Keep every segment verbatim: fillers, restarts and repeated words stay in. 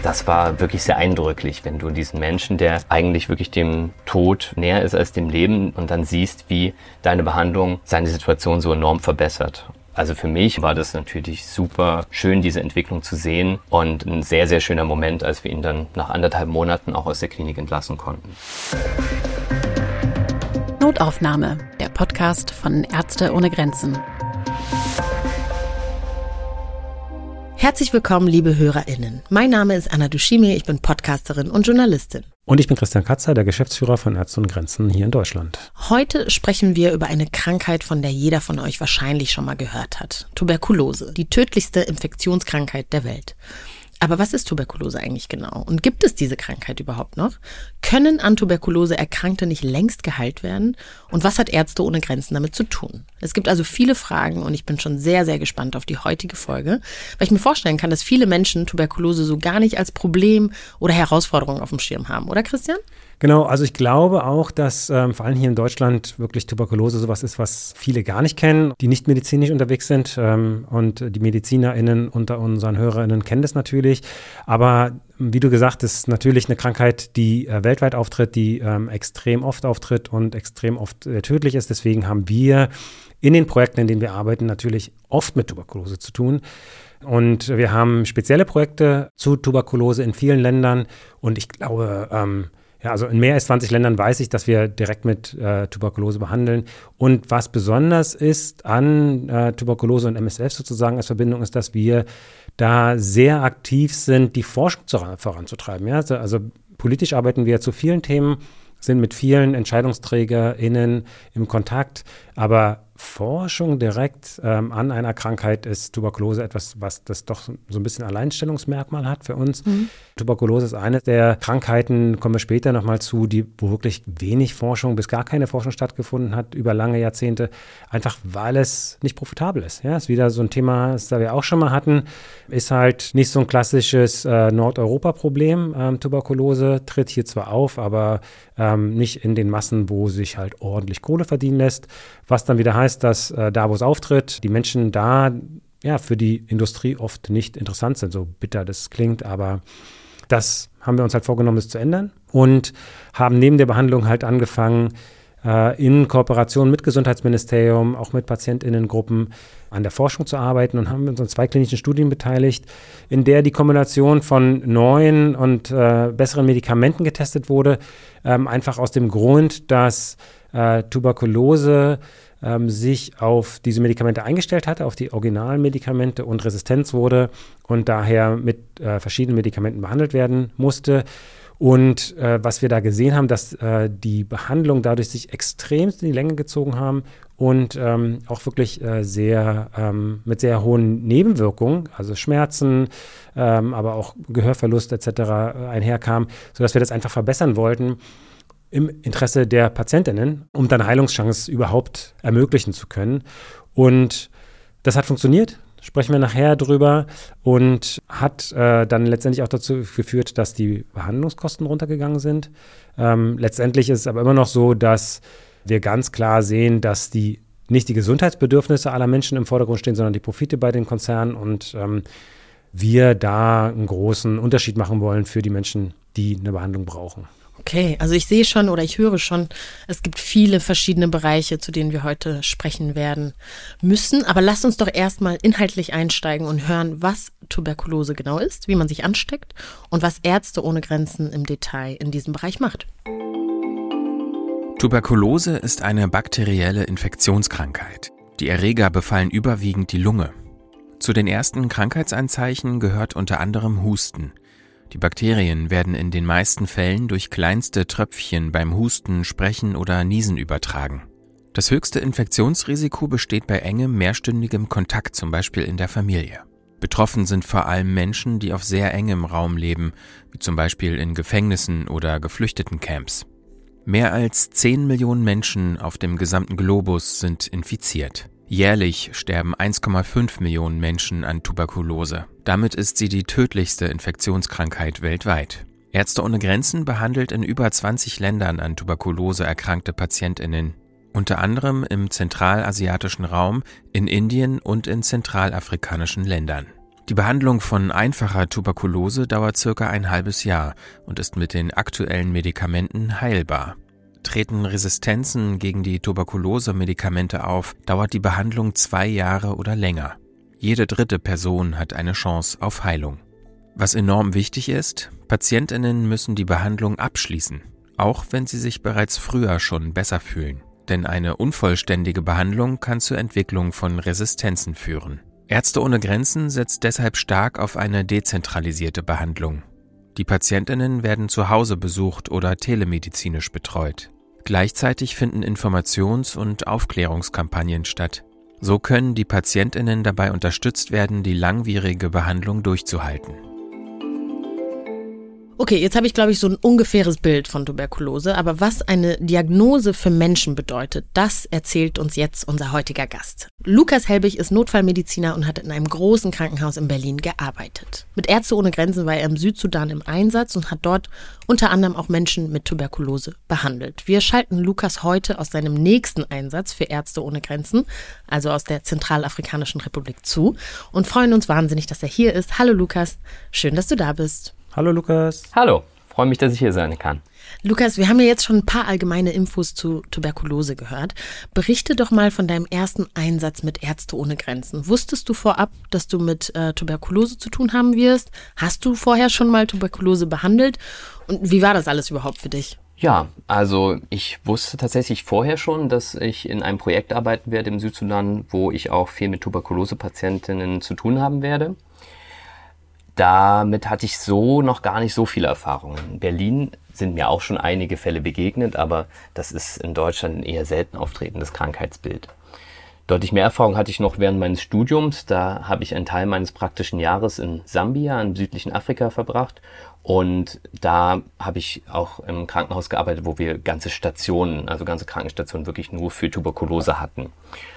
Das war wirklich sehr eindrücklich, wenn du diesen Menschen, der eigentlich wirklich dem Tod näher ist als dem Leben, und dann siehst, wie deine Behandlung seine Situation so enorm verbessert. Also für mich war das natürlich super schön, diese Entwicklung zu sehen, und ein sehr, sehr schöner Moment, als wir ihn dann nach anderthalb Monaten auch aus der Klinik entlassen konnten. Notaufnahme, der Podcast von Ärzte ohne Grenzen. Herzlich willkommen, liebe HörerInnen. Mein Name ist Anna Dushime, ich bin Podcasterin und Journalistin. Und ich bin Christian Katzer, der Geschäftsführer von Ärzte ohne Grenzen hier in Deutschland. Heute sprechen wir über eine Krankheit, von der jeder von euch wahrscheinlich schon mal gehört hat. Tuberkulose, die tödlichste Infektionskrankheit der Welt. Aber was ist Tuberkulose eigentlich genau? Und gibt es diese Krankheit überhaupt noch? Können an Tuberkulose Erkrankte nicht längst geheilt werden? Und was hat Ärzte ohne Grenzen damit zu tun? Es gibt also viele Fragen, und ich bin schon sehr, sehr gespannt auf die heutige Folge, weil ich mir vorstellen kann, dass viele Menschen Tuberkulose so gar nicht als Problem oder Herausforderung auf dem Schirm haben. Oder, Christian? Genau, also ich glaube auch, dass ähm, vor allem hier in Deutschland wirklich Tuberkulose sowas ist, was viele gar nicht kennen, die nicht medizinisch unterwegs sind. Ähm, und die MedizinerInnen unter unseren HörerInnen kennen das natürlich. Aber wie du gesagt hast, ist natürlich eine Krankheit, die äh, weltweit auftritt, die ähm, extrem oft auftritt und extrem oft äh, tödlich ist. Deswegen haben wir in den Projekten, in denen wir arbeiten, natürlich oft mit Tuberkulose zu tun. Und wir haben spezielle Projekte zu Tuberkulose in vielen Ländern. Und ich glaube, ähm, ja, also in mehr als zwanzig Ländern weiß ich, dass wir direkt mit äh, Tuberkulose behandeln. Und was besonders ist an äh, Tuberkulose und M S F sozusagen als Verbindung, ist, dass wir da sehr aktiv sind, die Forschung zu, voranzutreiben. Ja? Also, also politisch arbeiten wir zu vielen Themen, sind mit vielen EntscheidungsträgerInnen im Kontakt, aber Forschung direkt ähm, an einer Krankheit ist Tuberkulose etwas, was das doch so ein bisschen Alleinstellungsmerkmal hat für uns. Mhm. Tuberkulose ist eine der Krankheiten, kommen wir später nochmal zu, die, wo wirklich wenig Forschung, bis gar keine Forschung stattgefunden hat, über lange Jahrzehnte, einfach weil es nicht profitabel ist. Ja, ist wieder so ein Thema, das wir auch schon mal hatten, ist halt nicht so ein klassisches äh, Nordeuropa-Problem. Ähm, Tuberkulose tritt hier zwar auf, aber ähm, nicht in den Massen, wo sich halt ordentlich Kohle verdienen lässt, was dann wieder heißt, dass äh, da, wo es auftritt, die Menschen da ja für die Industrie oft nicht interessant sind, so bitter das klingt, aber das haben wir uns halt vorgenommen, es zu ändern, und haben neben der Behandlung halt angefangen, äh, in Kooperation mit Gesundheitsministerium, auch mit PatientInnengruppen an der Forschung zu arbeiten, und haben uns an zwei klinischen Studien beteiligt, in der die Kombination von neuen und äh, besseren Medikamenten getestet wurde, ähm, einfach aus dem Grund, dass äh, Tuberkulose ähm, sich auf diese Medikamente eingestellt hatte, auf die Originalmedikamente, und Resistenz wurde und daher mit äh, verschiedenen Medikamenten behandelt werden musste. Und äh, was wir da gesehen haben, dass äh, die Behandlung dadurch sich extrem in die Länge gezogen haben und ähm, auch wirklich äh, sehr ähm, mit sehr hohen Nebenwirkungen, also Schmerzen, ähm, aber auch Gehörverlust et cetera äh, einherkam, sodass wir das einfach verbessern wollten im Interesse der PatientInnen, um dann Heilungschance überhaupt ermöglichen zu können. Und das hat funktioniert, sprechen wir nachher drüber, und hat äh, dann letztendlich auch dazu geführt, dass die Behandlungskosten runtergegangen sind. Ähm, letztendlich ist es aber immer noch so, dass wir ganz klar sehen, dass die nicht die Gesundheitsbedürfnisse aller Menschen im Vordergrund stehen, sondern die Profite bei den Konzernen, und ähm, wir da einen großen Unterschied machen wollen für die Menschen, die eine Behandlung brauchen. Okay, also ich sehe schon oder ich höre schon, es gibt viele verschiedene Bereiche, zu denen wir heute sprechen werden müssen. Aber lasst uns doch erstmal inhaltlich einsteigen und hören, was Tuberkulose genau ist, wie man sich ansteckt und was Ärzte ohne Grenzen im Detail in diesem Bereich macht. Tuberkulose ist eine bakterielle Infektionskrankheit. Die Erreger befallen überwiegend die Lunge. Zu den ersten Krankheitsanzeichen gehört unter anderem Husten. Die Bakterien werden in den meisten Fällen durch kleinste Tröpfchen beim Husten, Sprechen oder Niesen übertragen. Das höchste Infektionsrisiko besteht bei engem, mehrstündigem Kontakt, zum Beispiel in der Familie. Betroffen sind vor allem Menschen, die auf sehr engem Raum leben, wie zum Beispiel in Gefängnissen oder Geflüchtetencamps. Mehr als zehn Millionen Menschen auf dem gesamten Globus sind infiziert. Jährlich sterben eins Komma fünf Millionen Menschen an Tuberkulose. Damit ist sie die tödlichste Infektionskrankheit weltweit. Ärzte ohne Grenzen behandelt in über zwanzig Ländern an Tuberkulose erkrankte PatientInnen. Unter anderem im zentralasiatischen Raum, in Indien und in zentralafrikanischen Ländern. Die Behandlung von einfacher Tuberkulose dauert circa ein halbes Jahr und ist mit den aktuellen Medikamenten heilbar. Treten Resistenzen gegen die Tuberkulose-Medikamente auf, dauert die Behandlung zwei Jahre oder länger. Jede dritte Person hat eine Chance auf Heilung. Was enorm wichtig ist, PatientInnen müssen die Behandlung abschließen, auch wenn sie sich bereits früher schon besser fühlen. Denn eine unvollständige Behandlung kann zur Entwicklung von Resistenzen führen. Ärzte ohne Grenzen setzt deshalb stark auf eine dezentralisierte Behandlung. Die PatientInnen werden zu Hause besucht oder telemedizinisch betreut. Gleichzeitig finden Informations- und Aufklärungskampagnen statt. So können die PatientInnen dabei unterstützt werden, die langwierige Behandlung durchzuhalten. Okay, jetzt habe ich, glaube ich, so ein ungefähres Bild von Tuberkulose, aber was eine Diagnose für Menschen bedeutet, das erzählt uns jetzt unser heutiger Gast. Lukas Helbig ist Notfallmediziner und hat in einem großen Krankenhaus in Berlin gearbeitet. Mit Ärzte ohne Grenzen war er im Südsudan im Einsatz und hat dort unter anderem auch Menschen mit Tuberkulose behandelt. Wir schalten Lukas heute aus seinem nächsten Einsatz für Ärzte ohne Grenzen, also aus der Zentralafrikanischen Republik, zu und freuen uns wahnsinnig, dass er hier ist. Hallo Lukas, schön, dass du da bist. Hallo Lukas. Hallo, freue mich, dass ich hier sein kann. Lukas, wir haben ja jetzt schon ein paar allgemeine Infos zu Tuberkulose gehört. Berichte doch mal von deinem ersten Einsatz mit Ärzte ohne Grenzen. Wusstest du vorab, dass du mit äh, Tuberkulose zu tun haben wirst? Hast du vorher schon mal Tuberkulose behandelt? Und wie war das alles überhaupt für dich? Ja, also ich wusste tatsächlich vorher schon, dass ich in einem Projekt arbeiten werde im Südsudan, wo ich auch viel mit Tuberkulose-Patientinnen zu tun haben werde. Damit hatte ich so noch gar nicht so viele Erfahrungen. In Berlin sind mir auch schon einige Fälle begegnet, aber das ist in Deutschland ein eher selten auftretendes Krankheitsbild. Deutlich mehr Erfahrung hatte ich noch während meines Studiums. Da habe ich einen Teil meines praktischen Jahres in Sambia, im südlichen Afrika, verbracht. Und da habe ich auch im Krankenhaus gearbeitet, wo wir ganze Stationen, also ganze Krankenstationen wirklich nur für Tuberkulose hatten.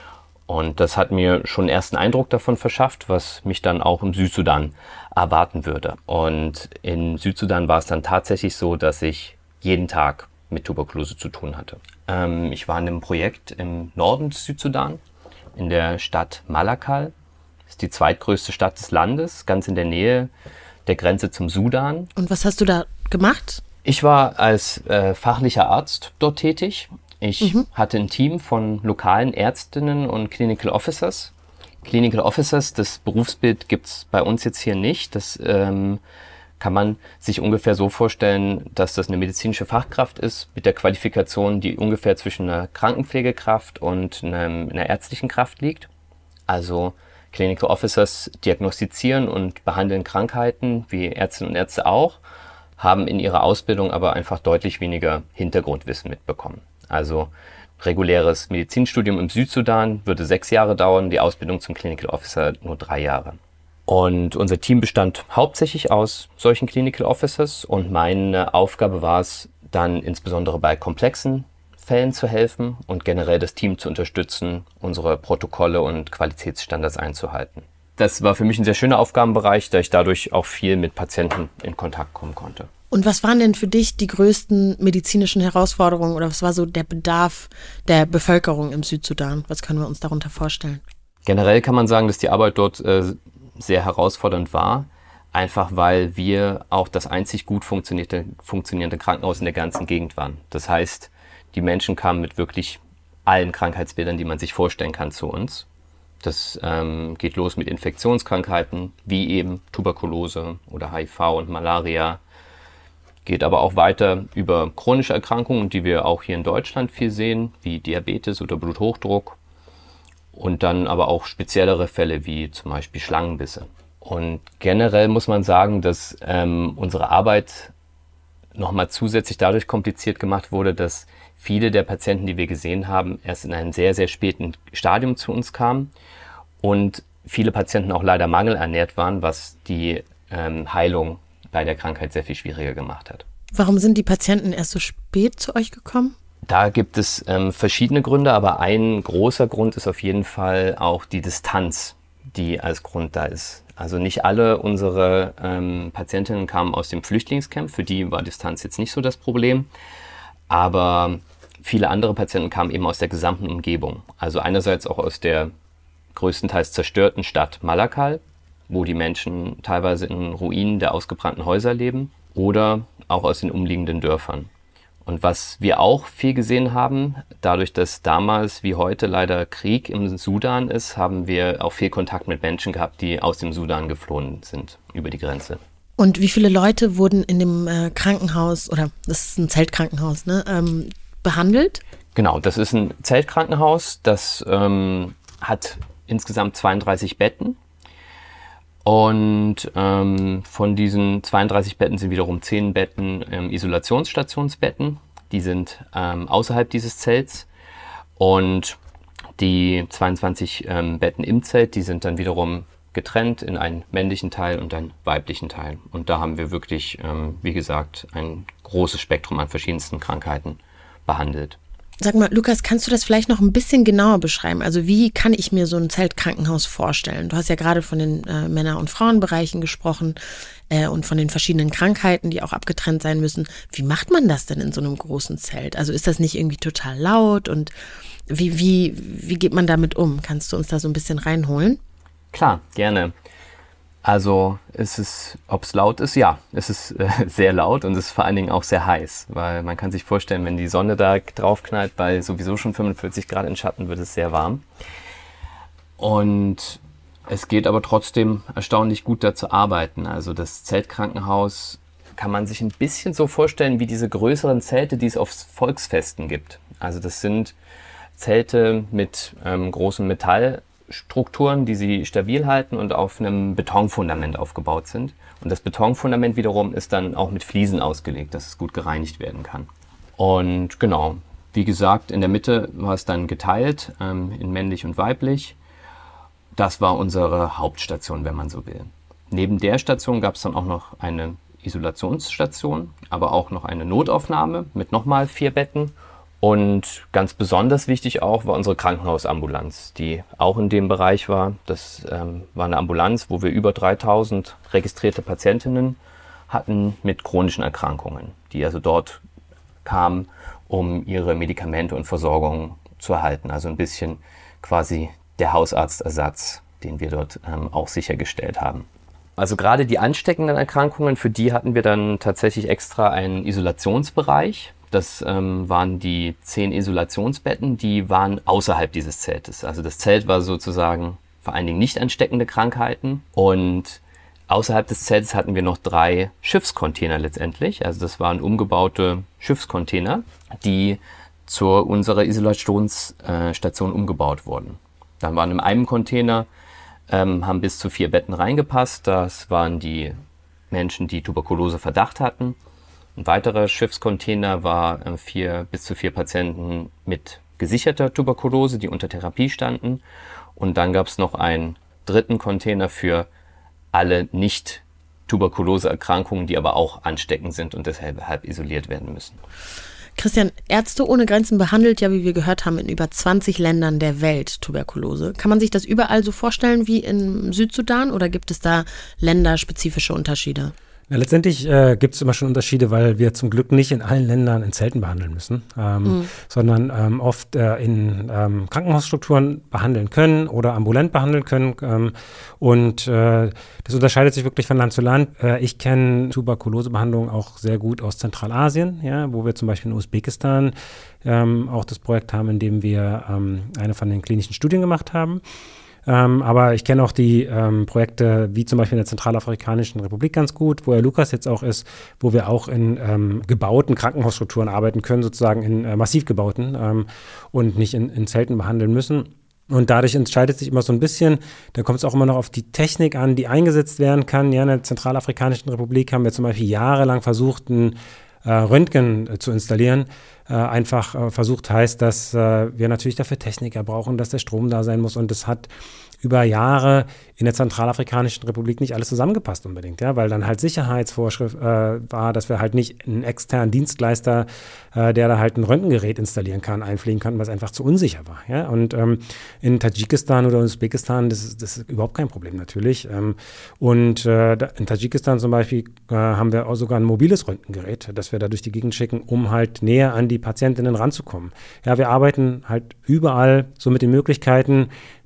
Und das hat mir schon einen ersten Eindruck davon verschafft, was mich dann auch im Südsudan erwarten würde. Und im Südsudan war es dann tatsächlich so, dass ich jeden Tag mit Tuberkulose zu tun hatte. Ähm, ich war in einem Projekt im Norden des Südsudan, in der Stadt Malakal. Das ist die zweitgrößte Stadt des Landes, ganz in der Nähe der Grenze zum Sudan. Und was hast du da gemacht? Ich war als äh, fachlicher Arzt dort tätig. Ich mhm. hatte ein Team von lokalen Ärztinnen und Clinical Officers. Clinical Officers, das Berufsbild gibt's bei uns jetzt hier nicht. Das ähm, kann man sich ungefähr so vorstellen, dass das eine medizinische Fachkraft ist mit der Qualifikation, die ungefähr zwischen einer Krankenpflegekraft und einem, einer ärztlichen Kraft liegt. Also Clinical Officers diagnostizieren und behandeln Krankheiten, wie Ärztinnen und Ärzte auch, haben in ihrer Ausbildung aber einfach deutlich weniger Hintergrundwissen mitbekommen. Also reguläres Medizinstudium im Südsudan würde sechs Jahre dauern, die Ausbildung zum Clinical Officer nur drei Jahre. Und unser Team bestand hauptsächlich aus solchen Clinical Officers und meine Aufgabe war es dann insbesondere bei komplexen Fällen zu helfen und generell das Team zu unterstützen, unsere Protokolle und Qualitätsstandards einzuhalten. Das war für mich ein sehr schöner Aufgabenbereich, da ich dadurch auch viel mit Patienten in Kontakt kommen konnte. Und was waren denn für dich die größten medizinischen Herausforderungen oder was war so der Bedarf der Bevölkerung im Südsudan? Was können wir uns darunter vorstellen? Generell kann man sagen, dass die Arbeit dort äh, sehr herausfordernd war, einfach weil wir auch das einzig gut funktionierte, funktionierende Krankenhaus in der ganzen Gegend waren. Das heißt, die Menschen kamen mit wirklich allen Krankheitsbildern, die man sich vorstellen kann, zu uns. Das ähm, geht los mit Infektionskrankheiten wie eben Tuberkulose oder H I V und Malaria. Geht aber auch weiter über chronische Erkrankungen, die wir auch hier in Deutschland viel sehen, wie Diabetes oder Bluthochdruck. Und dann aber auch speziellere Fälle wie zum Beispiel Schlangenbisse. Und generell muss man sagen, dass ähm, unsere Arbeit nochmal zusätzlich dadurch kompliziert gemacht wurde, dass viele der Patienten, die wir gesehen haben, erst in einem sehr, sehr späten Stadium zu uns kamen und viele Patienten auch leider mangelernährt waren, was die ähm, Heilung bei der Krankheit sehr viel schwieriger gemacht hat. Warum sind die Patienten erst so spät zu euch gekommen? Da gibt es ähm, verschiedene Gründe, aber ein großer Grund ist auf jeden Fall auch die Distanz, die als Grund da ist. Also nicht alle unsere ähm, Patientinnen kamen aus dem Flüchtlingscamp, für die war Distanz jetzt nicht so das Problem, aber viele andere Patienten kamen eben aus der gesamten Umgebung. Also einerseits auch aus der größtenteils zerstörten Stadt Malakal, wo die Menschen teilweise in Ruinen der ausgebrannten Häuser leben oder auch aus den umliegenden Dörfern. Und was wir auch viel gesehen haben, dadurch, dass damals wie heute leider Krieg im Sudan ist, haben wir auch viel Kontakt mit Menschen gehabt, die aus dem Sudan geflohen sind über die Grenze. Und wie viele Leute wurden in dem äh, Krankenhaus, oder das ist ein Zeltkrankenhaus, ne, ähm, behandelt? Genau, das ist ein Zeltkrankenhaus, das ähm, hat insgesamt zweiunddreißig Betten. Und ähm, von diesen zweiunddreißig Betten sind wiederum zehn Betten ähm, Isolationsstationsbetten. Die sind ähm, außerhalb dieses Zelts. Und die zweiundzwanzig ähm, Betten im Zelt, die sind dann wiederum getrennt in einen männlichen Teil und einen weiblichen Teil. Und da haben wir wirklich, ähm, wie gesagt, ein großes Spektrum an verschiedensten Krankheiten behandelt. Sag mal, Lukas, kannst du das vielleicht noch ein bisschen genauer beschreiben? Also wie kann ich mir so ein Zeltkrankenhaus vorstellen? Du hast ja gerade von den äh, Männer- und Frauenbereichen gesprochen äh, und von den verschiedenen Krankheiten, die auch abgetrennt sein müssen. Wie macht man das denn in so einem großen Zelt? Also ist das nicht irgendwie total laut und wie, wie, wie geht man damit um? Kannst du uns da so ein bisschen reinholen? Klar, gerne. Also es ist, ob es laut ist, ja, es ist äh, sehr laut und es ist vor allen Dingen auch sehr heiß, weil man kann sich vorstellen, wenn die Sonne da draufknallt, bei sowieso schon fünfundvierzig Grad in Schatten, wird es sehr warm. Und es geht aber trotzdem erstaunlich gut da zu arbeiten. Also das Zeltkrankenhaus kann man sich ein bisschen so vorstellen wie diese größeren Zelte, die es auf Volksfesten gibt. Also das sind Zelte mit ähm, großem Metall. Strukturen, die sie stabil halten und auf einem Betonfundament aufgebaut sind. Und das Betonfundament wiederum ist dann auch mit Fliesen ausgelegt, dass es gut gereinigt werden kann. Und genau, wie gesagt, in der Mitte war es dann geteilt ähm, in männlich und weiblich. Das war unsere Hauptstation, wenn man so will. Neben der Station gab es dann auch noch eine Isolationsstation, aber auch noch eine Notaufnahme mit nochmal vier Betten. Und ganz besonders wichtig auch war unsere Krankenhausambulanz, die auch in dem Bereich war. Das ähm, war eine Ambulanz, wo wir über dreitausend registrierte Patientinnen hatten mit chronischen Erkrankungen, die also dort kamen, um ihre Medikamente und Versorgung zu erhalten. Also ein bisschen quasi der Hausarztersatz, den wir dort ähm, auch sichergestellt haben. Also gerade die ansteckenden Erkrankungen, für die hatten wir dann tatsächlich extra einen Isolationsbereich. Das ähm, waren die zehn Isolationsbetten, die waren außerhalb dieses Zeltes. Also das Zelt war sozusagen vor allen Dingen nicht ansteckende Krankheiten. Und außerhalb des Zeltes hatten wir noch drei Schiffscontainer letztendlich. Also das waren umgebaute Schiffscontainer, die zu unserer Isolationsstation umgebaut wurden. Dann waren in einem Container, ähm, haben bis zu vier Betten reingepasst. Das waren die Menschen, die Tuberkuloseverdacht hatten. Ein weiterer Schiffscontainer war äh, vier, bis zu vier Patienten mit gesicherter Tuberkulose, die unter Therapie standen. Und dann gab es noch einen dritten Container für alle Nicht-Tuberkulose-Erkrankungen, die aber auch ansteckend sind und deshalb isoliert werden müssen. Christian, Ärzte ohne Grenzen behandelt ja, wie wir gehört haben, in über zwanzig Ländern der Welt Tuberkulose. Kann man sich das überall so vorstellen wie im Südsudan oder gibt es da länderspezifische Unterschiede? Ja, letztendlich äh, gibt es immer schon Unterschiede, weil wir zum Glück nicht in allen Ländern in Zelten behandeln müssen, ähm, mhm. sondern ähm, oft äh, in ähm, Krankenhausstrukturen behandeln können oder ambulant behandeln können. Ähm, und äh, das unterscheidet sich wirklich von Land zu Land. Äh, ich kenne Tuberkulosebehandlung auch sehr gut aus Zentralasien, ja, wo wir zum Beispiel in Usbekistan ähm, auch das Projekt haben, in dem wir ähm, eine von den klinischen Studien gemacht haben. Ähm, aber ich kenne auch die ähm, Projekte wie zum Beispiel in der Zentralafrikanischen Republik ganz gut, wo Herr Lukas jetzt auch ist, wo wir auch in ähm, gebauten Krankenhausstrukturen arbeiten können, sozusagen in äh, massiv gebauten ähm, und nicht in, in Zelten behandeln müssen. Und dadurch entscheidet sich immer so ein bisschen, da kommt es auch immer noch auf die Technik an, die eingesetzt werden kann. Ja, in der Zentralafrikanischen Republik haben wir zum Beispiel jahrelang versucht, ein äh, Röntgen äh, zu installieren. Äh, einfach äh, versucht heißt, dass äh, wir natürlich dafür Techniker brauchen, dass der Strom da sein muss. Und das hat über Jahre in der Zentralafrikanischen Republik nicht alles zusammengepasst unbedingt, ja, weil dann halt Sicherheitsvorschrift äh, war, dass wir halt nicht einen externen Dienstleister, äh, der da halt ein Röntgengerät installieren kann, einfliegen kann, was einfach zu unsicher war, ja. Und ähm, in Tadschikistan oder Usbekistan, das ist, das ist überhaupt kein Problem natürlich. Ähm, und äh, in Tadschikistan zum Beispiel äh, haben wir auch sogar ein mobiles Röntgengerät, das wir da durch die Gegend schicken, um halt näher an die Patientinnen ranzukommen. Ja, wir arbeiten halt überall so mit den Möglichkeiten,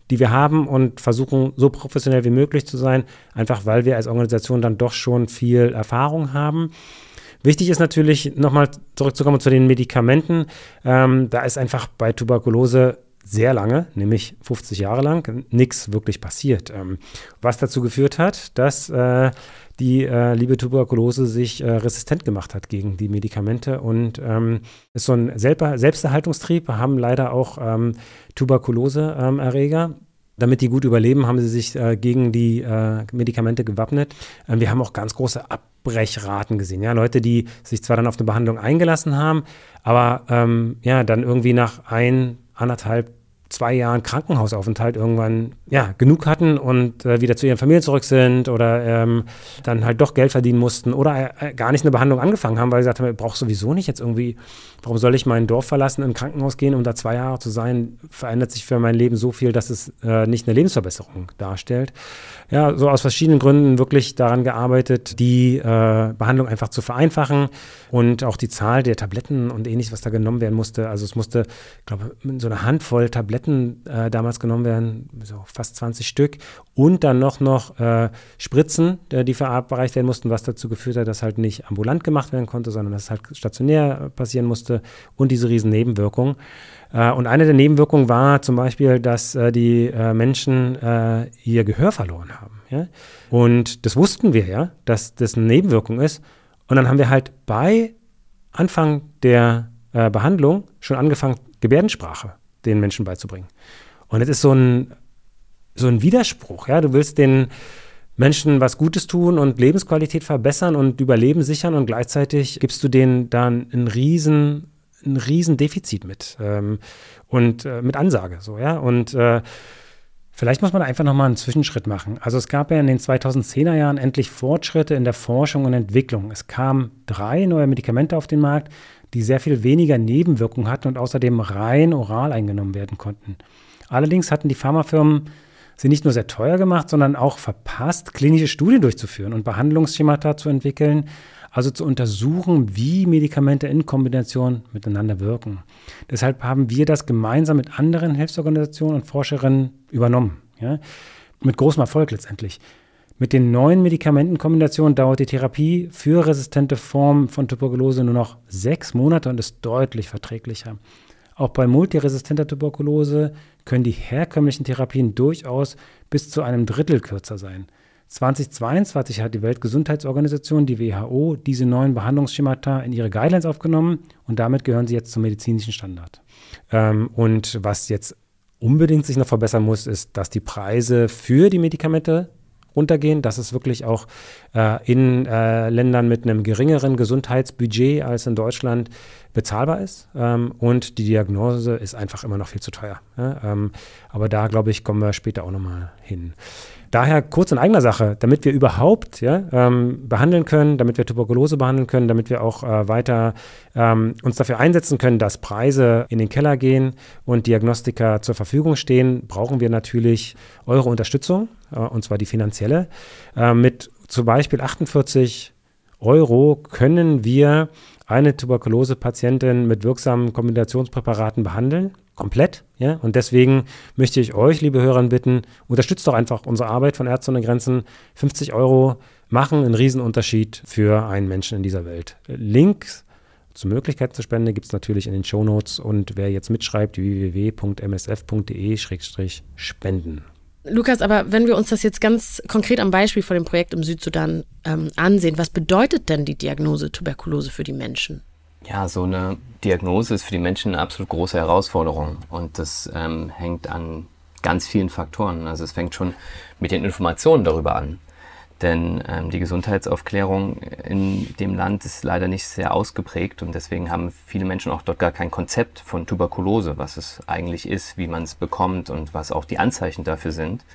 die wir haben und versuchen, so professionell wie möglich zu sein, einfach weil wir als Organisation dann doch schon viel Erfahrung haben. Wichtig ist natürlich, nochmal zurückzukommen zu den Medikamenten. Ähm, da ist einfach bei Tuberkulose sehr lange, nämlich fünfzig Jahre lang, nichts wirklich passiert. Ähm, was dazu geführt hat, dass äh, die äh, liebe Tuberkulose sich äh, resistent gemacht hat gegen die Medikamente und ähm, ist so ein Selber- Selbsterhaltungstrieb, haben leider auch ähm, Tuberkuloseerreger. Ähm, Damit die gut überleben, haben sie sich äh, gegen die äh, Medikamente gewappnet. Ähm, wir haben auch ganz große Abbrechraten gesehen. Ja? Leute, die sich zwar dann auf eine Behandlung eingelassen haben, aber ähm, ja, dann irgendwie nach ein, anderthalb, zwei Jahren Krankenhausaufenthalt irgendwann ja, genug hatten und äh, wieder zu ihren Familien zurück sind oder ähm, dann halt doch Geld verdienen mussten oder äh, gar nicht eine Behandlung angefangen haben, weil sie gesagt haben, ich brauche sowieso nicht jetzt irgendwie, warum soll ich mein Dorf verlassen, in ein Krankenhaus gehen, um da zwei Jahre zu sein, verändert sich für mein Leben so viel, dass es äh, nicht eine Lebensverbesserung darstellt. Ja, so aus verschiedenen Gründen wirklich daran gearbeitet, die äh, Behandlung einfach zu vereinfachen und auch die Zahl der Tabletten und ähnliches, was da genommen werden musste. Also es musste, ich glaube, so eine Handvoll Tabletten äh, damals genommen werden, so fast zwanzig Stück und dann noch, noch äh, Spritzen, äh, die verabreicht werden mussten, was dazu geführt hat, dass halt nicht ambulant gemacht werden konnte, sondern dass es halt stationär passieren musste und diese riesen Nebenwirkungen. Äh, und eine der Nebenwirkungen war zum Beispiel, dass äh, die äh, Menschen äh, ihr Gehör verloren haben. Ja? Und das wussten wir ja, dass das eine Nebenwirkung ist. Und dann haben wir halt bei Anfang der äh, Behandlung schon angefangen, Gebärdensprache den Menschen beizubringen. Und es ist so ein, so ein Widerspruch. Ja? Du willst den Menschen was Gutes tun und Lebensqualität verbessern und Überleben sichern und gleichzeitig gibst du denen dann ein riesen, ein riesen Defizit mit ähm, und äh, mit Ansage. So, ja? Und äh, vielleicht muss man da einfach nochmal einen Zwischenschritt machen. Also es gab ja in den zweitausendzehner Jahren endlich Fortschritte in der Forschung und Entwicklung. Es kamen drei neue Medikamente auf den Markt, die sehr viel weniger Nebenwirkungen hatten und außerdem rein oral eingenommen werden konnten. Allerdings hatten die Pharmafirmen sie nicht nur sehr teuer gemacht, sondern auch verpasst, klinische Studien durchzuführen und Behandlungsschemata zu entwickeln, also zu untersuchen, wie Medikamente in Kombination miteinander wirken. Deshalb haben wir das gemeinsam mit anderen Hilfsorganisationen und Forscherinnen übernommen. Ja? Mit großem Erfolg letztendlich. Mit den neuen Medikamentenkombinationen dauert die Therapie für resistente Formen von Tuberkulose nur noch sechs Monate und ist deutlich verträglicher. Auch bei multiresistenter Tuberkulose können die herkömmlichen Therapien durchaus bis zu einem Drittel kürzer sein. zweitausendzweiundzwanzig hat die Weltgesundheitsorganisation, die W H O, diese neuen Behandlungsschemata in ihre Guidelines aufgenommen und damit gehören sie jetzt zum medizinischen Standard. Ähm, und was jetzt unbedingt sich noch verbessern muss, ist, dass die Preise für die Medikamente runtergehen, dass es wirklich auch äh, in äh, Ländern mit einem geringeren Gesundheitsbudget als in Deutschland bezahlbar ist. Ähm, und die Diagnose ist einfach immer noch viel zu teuer. Ja? Ähm, aber da, glaube ich, kommen wir später auch nochmal hin. Daher kurz in eigener Sache, damit wir überhaupt ja, ähm, behandeln können, damit wir Tuberkulose behandeln können, damit wir auch äh, weiter ähm, uns dafür einsetzen können, dass Preise in den Keller gehen und Diagnostika zur Verfügung stehen, brauchen wir natürlich eure Unterstützung, äh, und zwar die finanzielle. Äh, mit zum Beispiel achtundvierzig Euro können wir eine Tuberkulose-Patientin mit wirksamen Kombinationspräparaten behandeln. Komplett, ja, und deswegen möchte ich euch, liebe Hörer, bitten, unterstützt doch einfach unsere Arbeit von Ärzte ohne Grenzen. fünfzig Euro machen einen Riesenunterschied für einen Menschen in dieser Welt. Links zur Möglichkeit zur Spende gibt es natürlich in den Shownotes und wer jetzt mitschreibt, w w w punkt m s f punkt d e slash spenden. Lukas, aber wenn wir uns das jetzt ganz konkret am Beispiel von dem Projekt im Südsudan ähm, ansehen, was bedeutet denn die Diagnose Tuberkulose für die Menschen? Ja, so eine Diagnose ist für die Menschen eine absolut große Herausforderung und das ähm, hängt an ganz vielen Faktoren. Also es fängt schon mit den Informationen darüber an, denn ähm, die Gesundheitsaufklärung in dem Land ist leider nicht sehr ausgeprägt und deswegen haben viele Menschen auch dort gar kein Konzept von Tuberkulose, was es eigentlich ist, wie man es bekommt und was auch die Anzeichen dafür sind.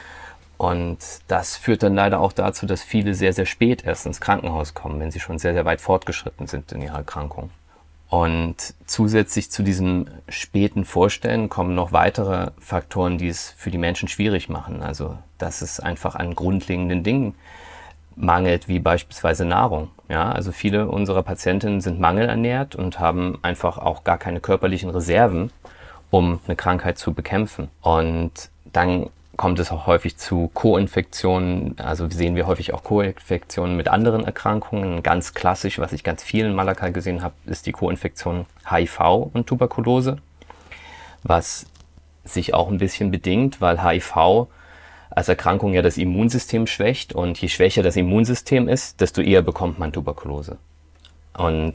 Und das führt dann leider auch dazu, dass viele sehr, sehr spät erst ins Krankenhaus kommen, wenn sie schon sehr, sehr weit fortgeschritten sind in ihrer Erkrankung. Und zusätzlich zu diesem späten Vorstellen kommen noch weitere Faktoren, die es für die Menschen schwierig machen. Also, dass es einfach an grundlegenden Dingen mangelt, wie beispielsweise Nahrung. Ja, also viele unserer Patientinnen sind mangelernährt und haben einfach auch gar keine körperlichen Reserven, um eine Krankheit zu bekämpfen. Und Dann kommt es auch häufig zu Co-Infektionen, also sehen wir häufig auch Co-Infektionen mit anderen Erkrankungen. Ganz klassisch, was ich ganz viel in Malakal gesehen habe, ist die Co-Infektion H I V und Tuberkulose, was sich auch ein bisschen bedingt, weil H I V als Erkrankung ja das Immunsystem schwächt und je schwächer das Immunsystem ist, desto eher bekommt man Tuberkulose. Und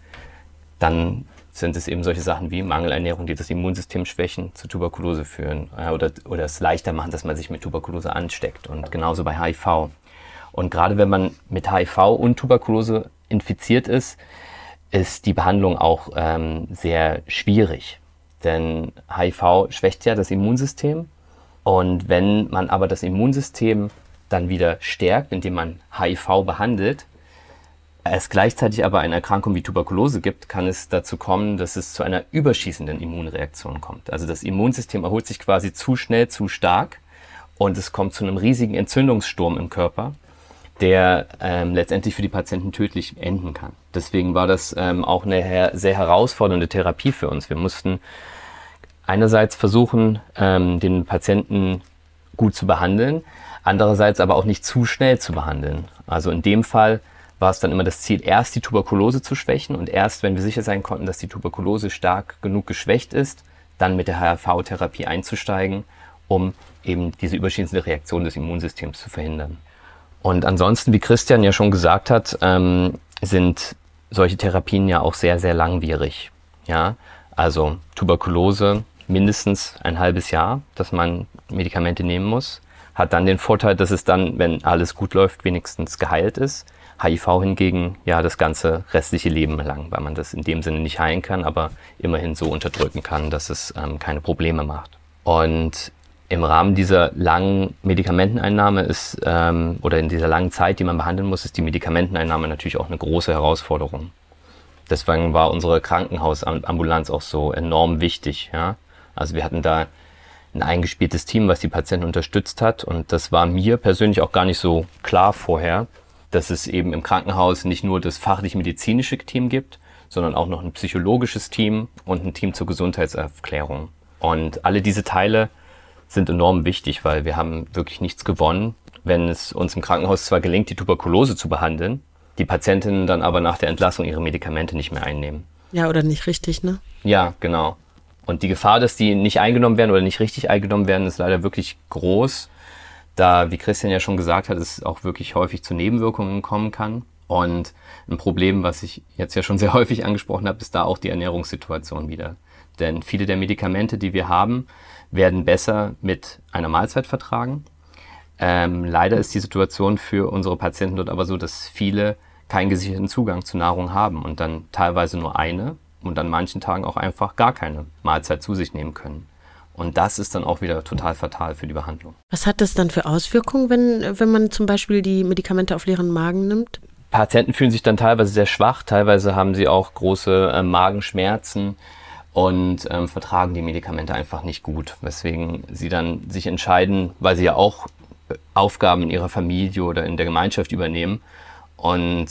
dann sind es eben solche Sachen wie Mangelernährung, die das Immunsystem schwächen, zu Tuberkulose führen äh, oder, oder es leichter machen, dass man sich mit Tuberkulose ansteckt. Und genauso bei H I V. Und gerade wenn man mit H I V und Tuberkulose infiziert ist, ist die Behandlung auch ähm, sehr schwierig. Denn H I V schwächt ja das Immunsystem. Und wenn man aber das Immunsystem dann wieder stärkt, indem man H I V behandelt, es gleichzeitig aber eine Erkrankung wie Tuberkulose gibt, kann es dazu kommen, dass es zu einer überschießenden Immunreaktion kommt. Also das Immunsystem erholt sich quasi zu schnell, zu stark und es kommt zu einem riesigen Entzündungssturm im Körper, der ähm, letztendlich für die Patienten tödlich enden kann. Deswegen war das ähm, auch eine her- sehr herausfordernde Therapie für uns. Wir mussten einerseits versuchen, ähm, den Patienten gut zu behandeln, andererseits aber auch nicht zu schnell zu behandeln. Also in dem Fall war es dann immer das Ziel, erst die Tuberkulose zu schwächen und erst, wenn wir sicher sein konnten, dass die Tuberkulose stark genug geschwächt ist, dann mit der H I V-Therapie einzusteigen, um eben diese überschießende Reaktion des Immunsystems zu verhindern. Und ansonsten, wie Christian ja schon gesagt hat, ähm, sind solche Therapien ja auch sehr, sehr langwierig. Ja, also Tuberkulose mindestens ein halbes Jahr, dass man Medikamente nehmen muss, hat dann den Vorteil, dass es dann, wenn alles gut läuft, wenigstens geheilt ist. H I V hingegen ja das ganze restliche Leben lang, weil man das in dem Sinne nicht heilen kann, aber immerhin so unterdrücken kann, dass es ähm, keine Probleme macht. Und im Rahmen dieser langen Medikamenteneinnahme ist, ähm, oder in dieser langen Zeit, die man behandeln muss, ist die Medikamenteneinnahme natürlich auch eine große Herausforderung. Deswegen war unsere Krankenhausambulanz auch so enorm wichtig. Ja? Also wir hatten da ein eingespieltes Team, was die Patienten unterstützt hat. Und das war mir persönlich auch gar nicht so klar vorher, dass es eben im Krankenhaus nicht nur das fachlich-medizinische Team gibt, sondern auch noch ein psychologisches Team und ein Team zur Gesundheitsaufklärung. Und alle diese Teile sind enorm wichtig, weil wir haben wirklich nichts gewonnen, wenn es uns im Krankenhaus zwar gelingt, die Tuberkulose zu behandeln, die Patientinnen dann aber nach der Entlassung ihre Medikamente nicht mehr einnehmen. Ja, oder nicht richtig, ne? Ja, genau. Und die Gefahr, dass die nicht eingenommen werden oder nicht richtig eingenommen werden, ist leider wirklich groß, da, wie Christian ja schon gesagt hat, es auch wirklich häufig zu Nebenwirkungen kommen kann. Und ein Problem, was ich jetzt ja schon sehr häufig angesprochen habe, ist da auch die Ernährungssituation wieder. Denn viele der Medikamente, die wir haben, werden besser mit einer Mahlzeit vertragen. Ähm, leider ist die Situation für unsere Patienten dort aber so, dass viele keinen gesicherten Zugang zu Nahrung haben und dann teilweise nur eine und an manchen Tagen auch einfach gar keine Mahlzeit zu sich nehmen können. Und das ist dann auch wieder total fatal für die Behandlung. Was hat das dann für Auswirkungen, wenn, wenn man zum Beispiel die Medikamente auf leeren Magen nimmt? Patienten fühlen sich dann teilweise sehr schwach, teilweise haben sie auch große äh, Magenschmerzen und ähm, vertragen die Medikamente einfach nicht gut, weswegen sie dann sich entscheiden, weil sie ja auch Aufgaben in ihrer Familie oder in der Gemeinschaft übernehmen und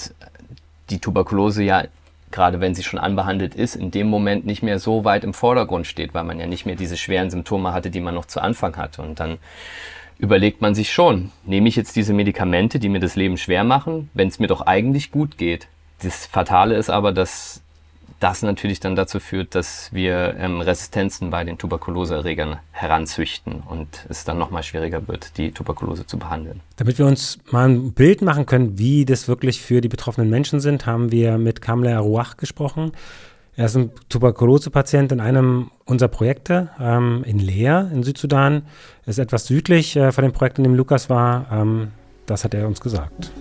die Tuberkulose ja, gerade wenn sie schon anbehandelt ist, in dem Moment nicht mehr so weit im Vordergrund steht, weil man ja nicht mehr diese schweren Symptome hatte, die man noch zu Anfang hatte. Und dann überlegt man sich schon, nehme ich jetzt diese Medikamente, die mir das Leben schwer machen, wenn es mir doch eigentlich gut geht. Das Fatale ist aber, dass das natürlich dann dazu führt, dass wir ähm, Resistenzen bei den Tuberkuloseerregern heranzüchten und es dann nochmal schwieriger wird, die Tuberkulose zu behandeln. Damit wir uns mal ein Bild machen können, wie das wirklich für die betroffenen Menschen sind, haben wir mit Kamler Arouach gesprochen. Er ist ein Tuberkulose-Patient in einem unserer Projekte ähm, in Leer in Südsudan. Er ist etwas südlich äh, von dem Projekt, in dem Lukas war. Ähm, das hat er uns gesagt.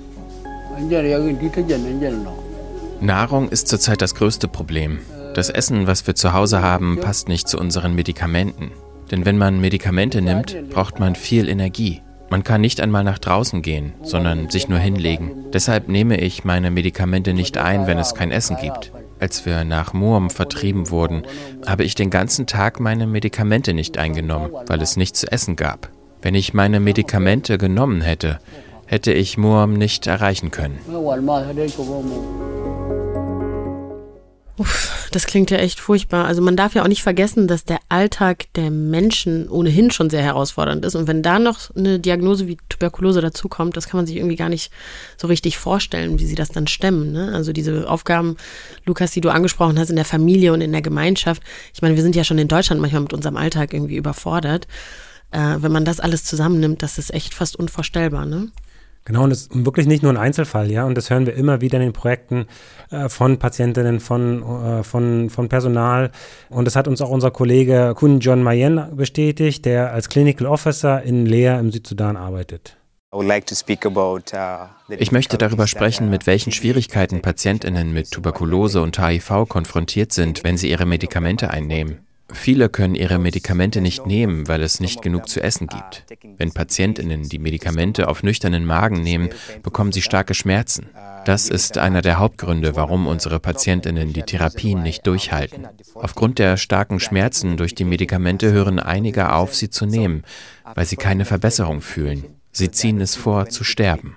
Nahrung ist zurzeit das größte Problem. Das Essen, was wir zu Hause haben, passt nicht zu unseren Medikamenten. Denn wenn man Medikamente nimmt, braucht man viel Energie. Man kann nicht einmal nach draußen gehen, sondern sich nur hinlegen. Deshalb nehme ich meine Medikamente nicht ein, wenn es kein Essen gibt. Als wir nach Muom vertrieben wurden, habe ich den ganzen Tag meine Medikamente nicht eingenommen, weil es nichts zu essen gab. Wenn ich meine Medikamente genommen hätte, hätte ich Muom nicht erreichen können. Uff. das klingt ja echt furchtbar. Also man darf ja auch nicht vergessen, dass der Alltag der Menschen ohnehin schon sehr herausfordernd ist. Und wenn da noch eine Diagnose wie Tuberkulose dazukommt, das kann man sich irgendwie gar nicht so richtig vorstellen, wie sie das dann stemmen. Ne? Also diese Aufgaben, Lukas, die du angesprochen hast, in der Familie und in der Gemeinschaft. Ich meine, wir sind ja schon in Deutschland manchmal mit unserem Alltag irgendwie überfordert. Äh, wenn man das alles zusammennimmt, das ist echt fast unvorstellbar, ne? Genau, und es ist wirklich nicht nur ein Einzelfall, ja, und das hören wir immer wieder in den Projekten äh, von Patientinnen, von, äh, von, von Personal, und das hat uns auch unser Kollege Kun John Mayen bestätigt, der als Clinical Officer in Leer im Südsudan arbeitet. Ich möchte darüber sprechen, mit welchen Schwierigkeiten PatientInnen mit Tuberkulose und H I V konfrontiert sind, wenn sie ihre Medikamente einnehmen. Viele können ihre Medikamente nicht nehmen, weil es nicht genug zu essen gibt. Wenn PatientInnen die Medikamente auf nüchternen Magen nehmen, bekommen sie starke Schmerzen. Das ist einer der Hauptgründe, warum unsere PatientInnen die Therapien nicht durchhalten. Aufgrund der starken Schmerzen durch die Medikamente hören einige auf, sie zu nehmen, weil sie keine Verbesserung fühlen. Sie ziehen es vor, zu sterben.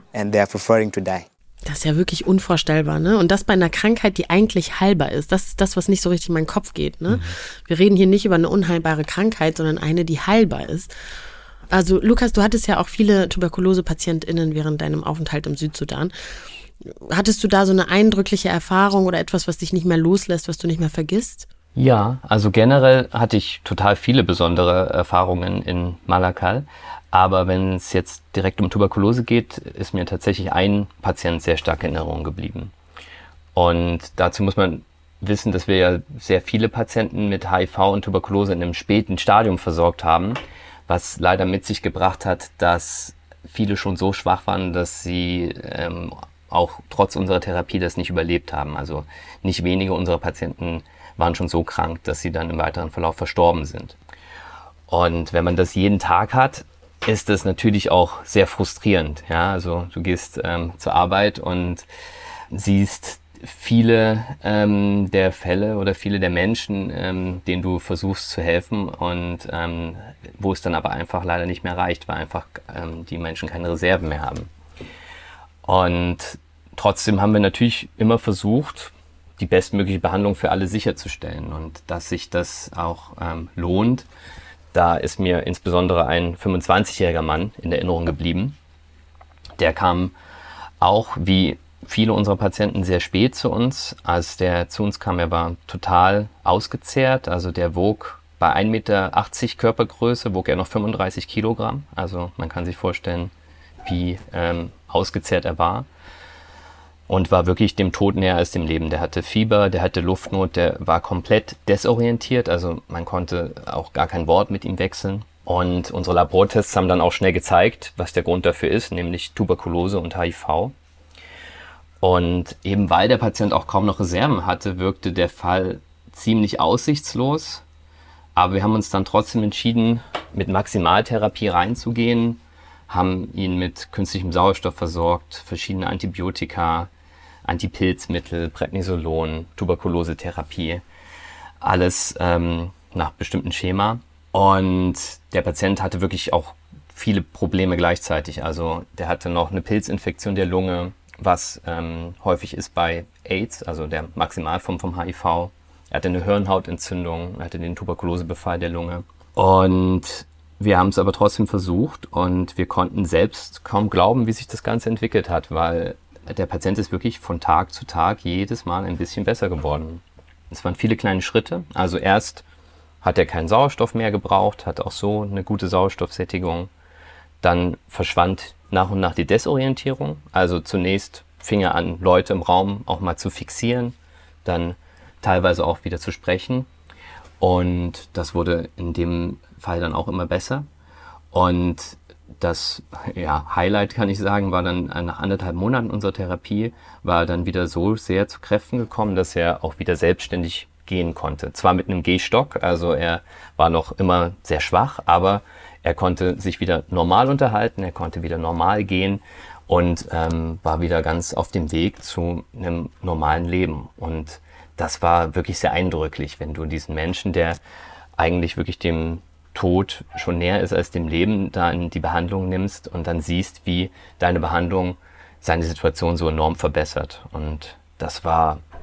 Das ist ja wirklich unvorstellbar, ne? Und das bei einer Krankheit, die eigentlich heilbar ist. Das ist das, was nicht so richtig in meinen Kopf geht, ne? Mhm. Wir reden hier nicht über eine unheilbare Krankheit, sondern eine, die heilbar ist. Also Lukas, du hattest ja auch viele Tuberkulose-PatientInnen während deinem Aufenthalt im Südsudan. Hattest du da so eine eindrückliche Erfahrung oder etwas, was dich nicht mehr loslässt, was du nicht mehr vergisst? Ja, also generell hatte ich total viele besondere Erfahrungen in Malakal. Aber wenn es jetzt direkt um Tuberkulose geht, ist mir tatsächlich ein Patient sehr stark in Erinnerung geblieben. Und dazu muss man wissen, dass wir ja sehr viele Patienten mit H I V und Tuberkulose in einem späten Stadium versorgt haben, was leider mit sich gebracht hat, dass viele schon so schwach waren, dass sie ähm, auch trotz unserer Therapie das nicht überlebt haben. Also nicht wenige unserer Patienten waren schon so krank, dass sie dann im weiteren Verlauf verstorben sind. Und wenn man das jeden Tag hat, ist das natürlich auch sehr frustrierend. Ja, also du gehst ähm, zur Arbeit und siehst viele ähm, der Fälle oder viele der Menschen, ähm, denen du versuchst zu helfen und ähm, wo es dann aber einfach leider nicht mehr reicht, weil einfach ähm, die Menschen keine Reserven mehr haben. Und trotzdem haben wir natürlich immer versucht, die bestmögliche Behandlung für alle sicherzustellen und dass sich das auch ähm, lohnt. Da ist mir insbesondere ein fünfundzwanzigjähriger Mann in Erinnerung geblieben. Der kam auch wie viele unserer Patienten sehr spät zu uns. Als der zu uns kam, er war total ausgezehrt. Also der wog bei ein Meter achtzig Körpergröße, wog er noch fünfunddreißig Kilogramm. Also man kann sich vorstellen, wie ähm, ausgezehrt er war. Und war wirklich dem Tod näher als dem Leben. Der hatte Fieber, der hatte Luftnot, der war komplett desorientiert. Also man konnte auch gar kein Wort mit ihm wechseln. Und unsere Labortests haben dann auch schnell gezeigt, was der Grund dafür ist, nämlich Tuberkulose und H I V. Und eben weil der Patient auch kaum noch Reserven hatte, wirkte der Fall ziemlich aussichtslos. Aber wir haben uns dann trotzdem entschieden, mit Maximaltherapie reinzugehen, haben ihn mit künstlichem Sauerstoff versorgt, verschiedene Antibiotika, Antipilzmittel, Prednisolon, Tuberkulosetherapie, alles ähm, nach bestimmtem Schema. Und der Patient hatte wirklich auch viele Probleme gleichzeitig. Also der hatte noch eine Pilzinfektion der Lunge, was ähm, häufig ist bei AIDS, also der Maximalform vom H I V. Er hatte eine Hirnhautentzündung, er hatte den Tuberkulosebefall der Lunge. Und wir haben es aber trotzdem versucht und wir konnten selbst kaum glauben, wie sich das Ganze entwickelt hat, weil der Patient ist wirklich von Tag zu Tag jedes Mal ein bisschen besser geworden. Es waren viele kleine Schritte. Also erst hat er keinen Sauerstoff mehr gebraucht, hat auch so eine gute Sauerstoffsättigung. Dann verschwand nach und nach die Desorientierung. Also zunächst fing er an, Leute im Raum auch mal zu fixieren, dann teilweise auch wieder zu sprechen. Und das wurde in dem Fall dann auch immer besser. Und das ja, Highlight, kann ich sagen, war dann nach anderthalb Monaten unserer Therapie, war er dann wieder so sehr zu Kräften gekommen, dass er auch wieder selbstständig gehen konnte. Zwar mit einem Gehstock, also er war noch immer sehr schwach, aber er konnte sich wieder normal unterhalten, er konnte wieder normal gehen und ähm, war wieder ganz auf dem Weg zu einem normalen Leben. Und das war wirklich sehr eindrücklich, wenn du diesen Menschen, der eigentlich wirklich dem Tod schon näher ist als dem Leben, da in die Behandlung nimmst und dann siehst, wie deine Behandlung seine Situation so enorm verbessert. Und das war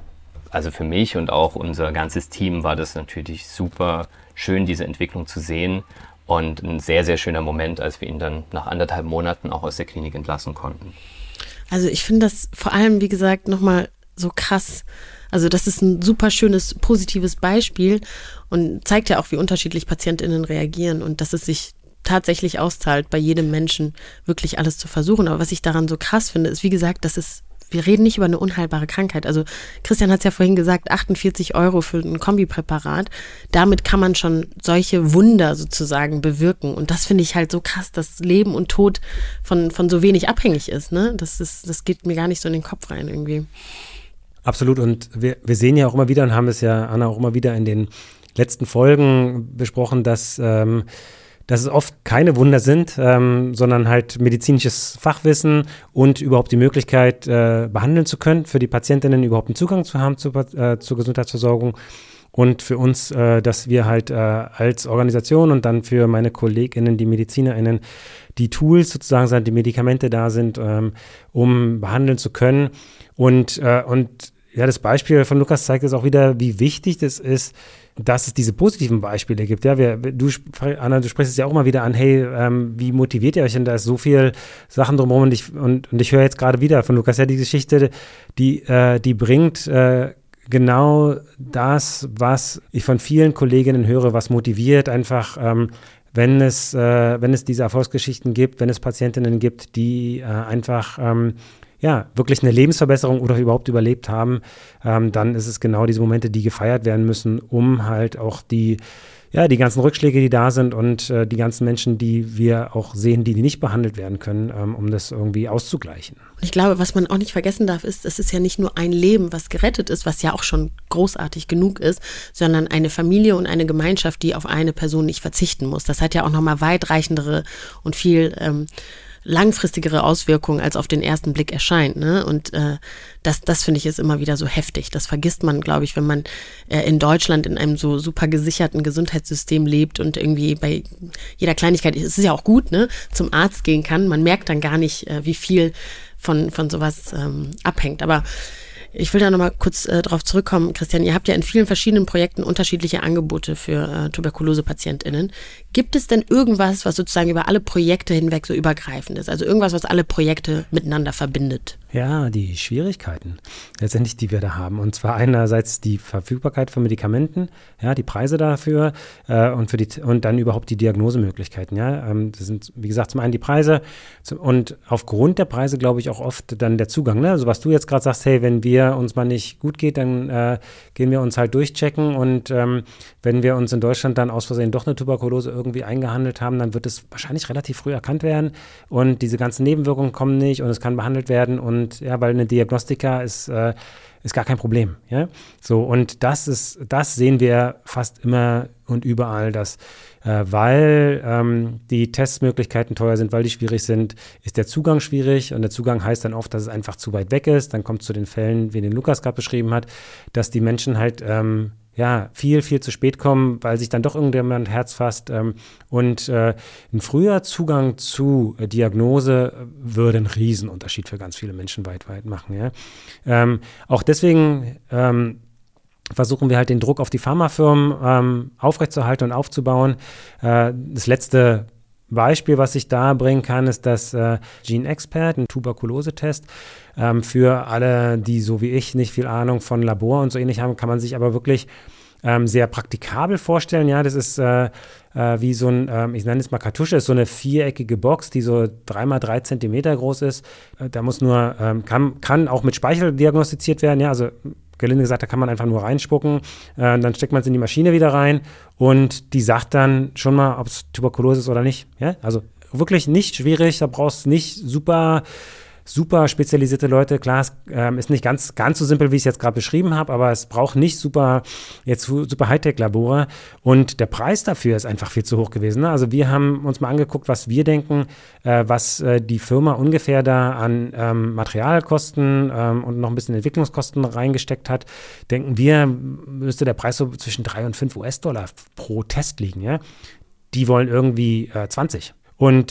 Also für mich und auch unser ganzes Team war das natürlich super schön, diese Entwicklung zu sehen und ein sehr, sehr schöner Moment, als wir ihn dann nach anderthalb Monaten auch aus der Klinik entlassen konnten. Also ich finde das vor allem, wie gesagt, nochmal so krass. Also das ist ein super schönes, positives Beispiel und zeigt ja auch, wie unterschiedlich PatientInnen reagieren und dass es sich tatsächlich auszahlt, bei jedem Menschen wirklich alles zu versuchen. Aber was ich daran so krass finde, ist, wie gesagt, dass es wir reden nicht über eine unheilbare Krankheit. Also Christian hat es ja vorhin gesagt, achtundvierzig Euro für ein Kombipräparat. Damit kann man schon solche Wunder sozusagen bewirken. Und das finde ich halt so krass, dass Leben und Tod von, von so wenig abhängig ist. Ne? Das ist, das geht mir gar nicht so in den Kopf rein irgendwie. Absolut. Und wir, wir sehen ja auch immer wieder und haben es ja, Anna, auch immer wieder in den letzten Folgen besprochen, dass ähm, dass es oft keine Wunder sind, ähm, sondern halt medizinisches Fachwissen und überhaupt die Möglichkeit, äh, behandeln zu können, für die Patientinnen überhaupt einen Zugang zu haben zu, äh, zur Gesundheitsversorgung und für uns, äh, dass wir halt äh, als Organisation und dann für meine KollegInnen, die MedizinerInnen, die Tools sozusagen sind, die Medikamente da sind, ähm, um behandeln zu können. Und, äh, und ja, das Beispiel von Lukas zeigt es auch wieder, wie wichtig das ist, dass es diese positiven Beispiele gibt. Ja, wir, du, Anna, du sprichst es ja auch mal wieder an, hey, ähm, wie motiviert ihr euch denn? Da ist so viel Sachen drumherum und ich, und, und ich höre jetzt gerade wieder von Lukas, ja, die Geschichte, die, äh, die bringt äh, genau das, was ich von vielen Kolleginnen höre, was motiviert, einfach ähm, wenn es, äh, wenn es diese Erfolgsgeschichten gibt, wenn es Patientinnen gibt, die äh, einfach ähm, ja, wirklich eine Lebensverbesserung oder überhaupt überlebt haben, ähm, dann ist es genau diese Momente, die gefeiert werden müssen, um halt auch die, ja, die ganzen Rückschläge, die da sind und äh, die ganzen Menschen, die wir auch sehen, die, die nicht behandelt werden können, ähm, um das irgendwie auszugleichen. Und ich glaube, was man auch nicht vergessen darf, ist, es ist ja nicht nur ein Leben, was gerettet ist, was ja auch schon großartig genug ist, sondern eine Familie und eine Gemeinschaft, die auf eine Person nicht verzichten muss. Das hat ja auch nochmal weitreichendere und viel ähm, langfristigere Auswirkungen, als auf den ersten Blick erscheint. Ne? Und äh, das, das finde ich ist immer wieder so heftig. Das vergisst man, glaube ich, wenn man äh, in Deutschland in einem so super gesicherten Gesundheitssystem lebt und irgendwie bei jeder Kleinigkeit, es ist ja auch gut, ne, zum Arzt gehen kann. Man merkt dann gar nicht, äh, wie viel von, von sowas ähm, abhängt. Aber ich will da nochmal kurz äh, drauf zurückkommen, Christian. Ihr habt ja in vielen verschiedenen Projekten unterschiedliche Angebote für äh, Tuberkulose-PatientInnen. Gibt es denn irgendwas, was sozusagen über alle Projekte hinweg so übergreifend ist? Also irgendwas, was alle Projekte miteinander verbindet? Ja, die Schwierigkeiten letztendlich, die wir da haben. Und zwar einerseits die Verfügbarkeit von Medikamenten, ja, die Preise dafür äh, und, für die, und dann überhaupt die Diagnosemöglichkeiten. Ja. Ähm, das sind, wie gesagt, zum einen die Preise zum, und aufgrund der Preise, glaube ich, auch oft dann der Zugang. Ne? Also was du jetzt gerade sagst, hey, wenn wir uns mal nicht gut geht, dann äh, gehen wir uns halt durchchecken und ähm, wenn wir uns in Deutschland dann aus Versehen doch eine Tuberkulose irgendwie eingehandelt haben, dann wird es wahrscheinlich relativ früh erkannt werden und diese ganzen Nebenwirkungen kommen nicht und es kann behandelt werden und Und ja, weil eine Diagnostika ist, äh, ist gar kein Problem. Ja? So, und das ist, das sehen wir fast immer und überall, dass äh, weil ähm, die Testmöglichkeiten teuer sind, weil die schwierig sind, ist der Zugang schwierig und der Zugang heißt dann oft, dass es einfach zu weit weg ist. Dann kommt es zu den Fällen, wie den Lukas gerade beschrieben hat, dass die Menschen halt ähm, ja, viel, viel zu spät kommen, weil sich dann doch irgendjemand Herz fasst. Ähm, und äh, ein früher Zugang zu äh, Diagnose würde einen Riesenunterschied für ganz viele Menschen weit, weit machen. Ja? Ähm, auch deswegen ähm, versuchen wir halt den Druck auf die Pharmafirmen ähm, aufrechtzuerhalten und aufzubauen. Äh, das letzte Beispiel, was ich da bringen kann, ist das äh, GeneXpert, ein Tuberkulosetest. Ähm, für alle, die so wie ich nicht viel Ahnung von Labor und so ähnlich haben, kann man sich aber wirklich ähm, sehr praktikabel vorstellen. Ja, das ist äh, äh, wie so ein, ähm, ich nenne es mal Kartusche, ist so eine viereckige Box, die so drei mal drei Zentimeter groß ist. Äh, da muss nur, ähm, kann, kann auch mit Speichel diagnostiziert werden. Ja, also gelinde gesagt, da kann man einfach nur reinspucken, äh, dann steckt man es in die Maschine wieder rein und die sagt dann schon mal, ob es Tuberkulose ist oder nicht. Ja? Also wirklich nicht schwierig, da brauchst du nicht super, super spezialisierte Leute. Klar, es ähm, ist nicht ganz, ganz so simpel, wie ich es jetzt gerade beschrieben habe, aber es braucht nicht super, jetzt super Hightech-Labore und der Preis dafür ist einfach viel zu hoch gewesen. Ne? Also wir haben uns mal angeguckt, was wir denken, äh, was äh, die Firma ungefähr da an ähm, Materialkosten ähm, und noch ein bisschen Entwicklungskosten reingesteckt hat. Denken wir, müsste der Preis so zwischen drei und fünf US-Dollar pro Test liegen. Ja? Die wollen irgendwie äh, zwanzig. Und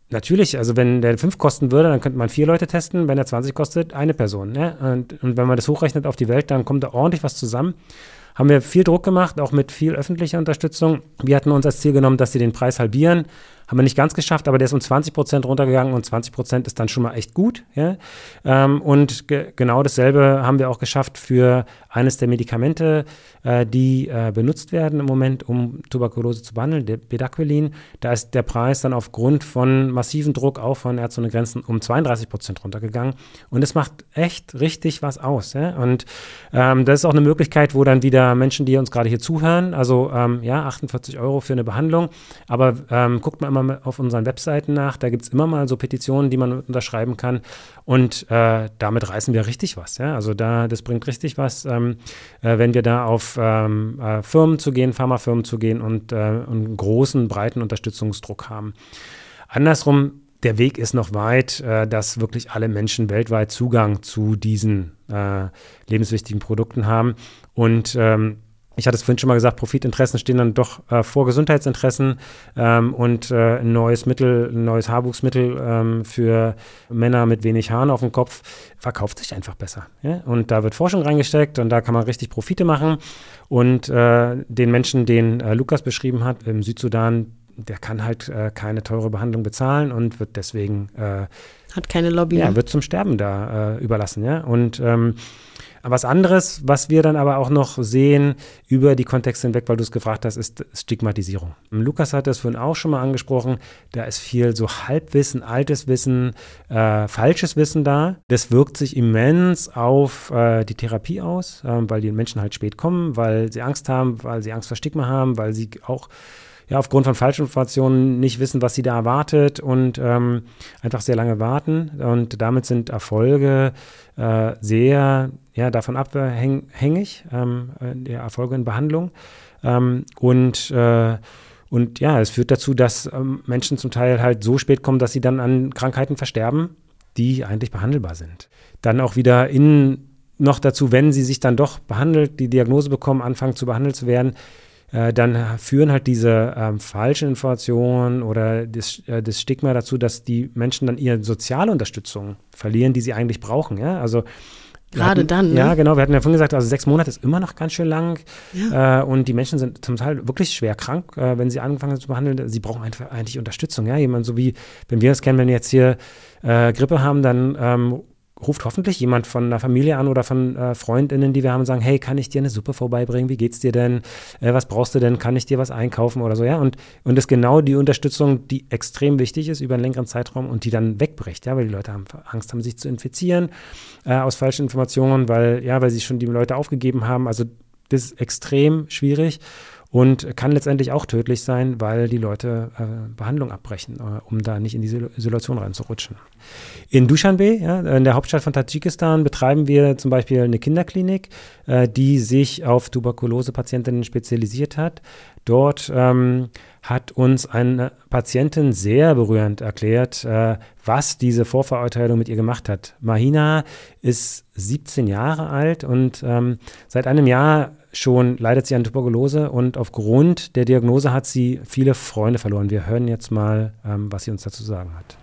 natürlich, also wenn der fünf kosten würde, dann könnte man vier Leute testen. Wenn er zwanzig kostet, eine Person. Ne? Und, und wenn man das hochrechnet auf die Welt, dann kommt da ordentlich was zusammen. Haben wir viel Druck gemacht, auch mit viel öffentlicher Unterstützung. Wir hatten uns als Ziel genommen, dass sie den Preis halbieren. Haben wir nicht ganz geschafft, aber der ist um zwanzig Prozent runtergegangen und zwanzig Prozent ist dann schon mal echt gut. Ja? Ähm, und ge- genau dasselbe haben wir auch geschafft für eines der Medikamente, äh, die äh, benutzt werden im Moment, um Tuberkulose zu behandeln, der Bedaquilin. Da ist der Preis dann aufgrund von massivem Druck auch von Ärzte ohne Grenzen um zweiunddreißig Prozent runtergegangen. Und es macht echt richtig was aus. Ja? Und ähm, das ist auch eine Möglichkeit, wo dann wieder Menschen, die uns gerade hier zuhören, also ähm, ja, achtundvierzig Euro für eine Behandlung, aber ähm, guckt mal immer auf unseren Webseiten nach, da gibt es immer mal so Petitionen, die man unterschreiben kann und äh, damit reißen wir richtig was. Ja? Also da, das bringt richtig was, ähm, äh, wenn wir da auf ähm, äh, Firmen zu gehen, Pharmafirmen zu gehen und äh, einen großen, breiten Unterstützungsdruck haben. Andersrum, der Weg ist noch weit, äh, dass wirklich alle Menschen weltweit Zugang zu diesen äh, lebenswichtigen Produkten haben und ähm, ich hatte es vorhin schon mal gesagt, Profitinteressen stehen dann doch äh, vor Gesundheitsinteressen ähm, und äh, ein neues Mittel, ein neues Haarwuchsmittel ähm, für Männer mit wenig Haaren auf dem Kopf verkauft sich einfach besser. Ja? Und da wird Forschung reingesteckt und da kann man richtig Profite machen. Und äh, den Menschen, den äh, Lukas beschrieben hat im Südsudan, der kann halt äh, keine teure Behandlung bezahlen und wird deswegen äh, hat keine Lobby. Ja, wird zum Sterben da äh, überlassen. Ja? Und ähm, was anderes, was wir dann aber auch noch sehen über die Kontexte hinweg, weil du es gefragt hast, ist Stigmatisierung. Lukas hat das vorhin auch schon mal angesprochen, da ist viel so Halbwissen, altes Wissen, äh, falsches Wissen da. Das wirkt sich immens auf äh, die Therapie aus, äh, weil die Menschen halt spät kommen, weil sie Angst haben, weil sie Angst vor Stigma haben, weil sie auch ja, aufgrund von Falschinformationen nicht wissen, was sie da erwartet und ähm, einfach sehr lange warten. Und damit sind Erfolge äh, sehr ja, davon abhängig, ähm, der Erfolge in Behandlung. Ähm, und, äh, und ja, es führt dazu, dass ähm, Menschen zum Teil halt so spät kommen, dass sie dann an Krankheiten versterben, die eigentlich behandelbar sind. Dann auch wieder in noch dazu, wenn sie sich dann doch behandelt, die Diagnose bekommen, anfangen zu behandelt zu werden, Äh, dann führen halt diese ähm, falschen Informationen oder das, äh, das Stigma dazu, dass die Menschen dann ihre soziale Unterstützung verlieren, die sie eigentlich brauchen. Ja? Also Gerade hatten, dann, ne? Ja, genau. Wir hatten ja vorhin gesagt, also sechs Monate ist immer noch ganz schön lang. Ja. Äh, und die Menschen sind zum Teil wirklich schwer krank, äh, wenn sie angefangen haben zu behandeln. Sie brauchen einfach eigentlich Unterstützung. Ja? Jemand so wie, wenn wir das kennen, wenn wir jetzt hier äh, Grippe haben, dann ähm, ruft hoffentlich jemand von einer Familie an oder von äh, FreundInnen, die wir haben und sagen, hey, kann ich dir eine Suppe vorbeibringen? Wie geht's dir denn? Äh, was brauchst du denn? Kann ich dir was einkaufen oder so? Ja, und, und das ist genau die Unterstützung, die extrem wichtig ist über einen längeren Zeitraum und die dann wegbricht, ja, weil die Leute haben Angst haben, sich zu infizieren äh, aus falschen Informationen, weil, ja, weil sie schon die Leute aufgegeben haben. Also das ist extrem schwierig. Und kann letztendlich auch tödlich sein, weil die Leute äh, Behandlung abbrechen, äh, um da nicht in diese Isolation reinzurutschen. In Duschanbe, ja, in der Hauptstadt von Tadschikistan, betreiben wir zum Beispiel eine Kinderklinik, äh, die sich auf Tuberkulose-Patientinnen spezialisiert hat. Dort ähm, hat uns eine Patientin sehr berührend erklärt, äh, was diese Vorverurteilung mit ihr gemacht hat. Mahina ist siebzehn Jahre alt und ähm, seit einem Jahr schon leidet sie an Tuberkulose und aufgrund der Diagnose hat sie viele Freunde verloren. Wir hören jetzt mal, ähm, was sie uns dazu zu sagen hat.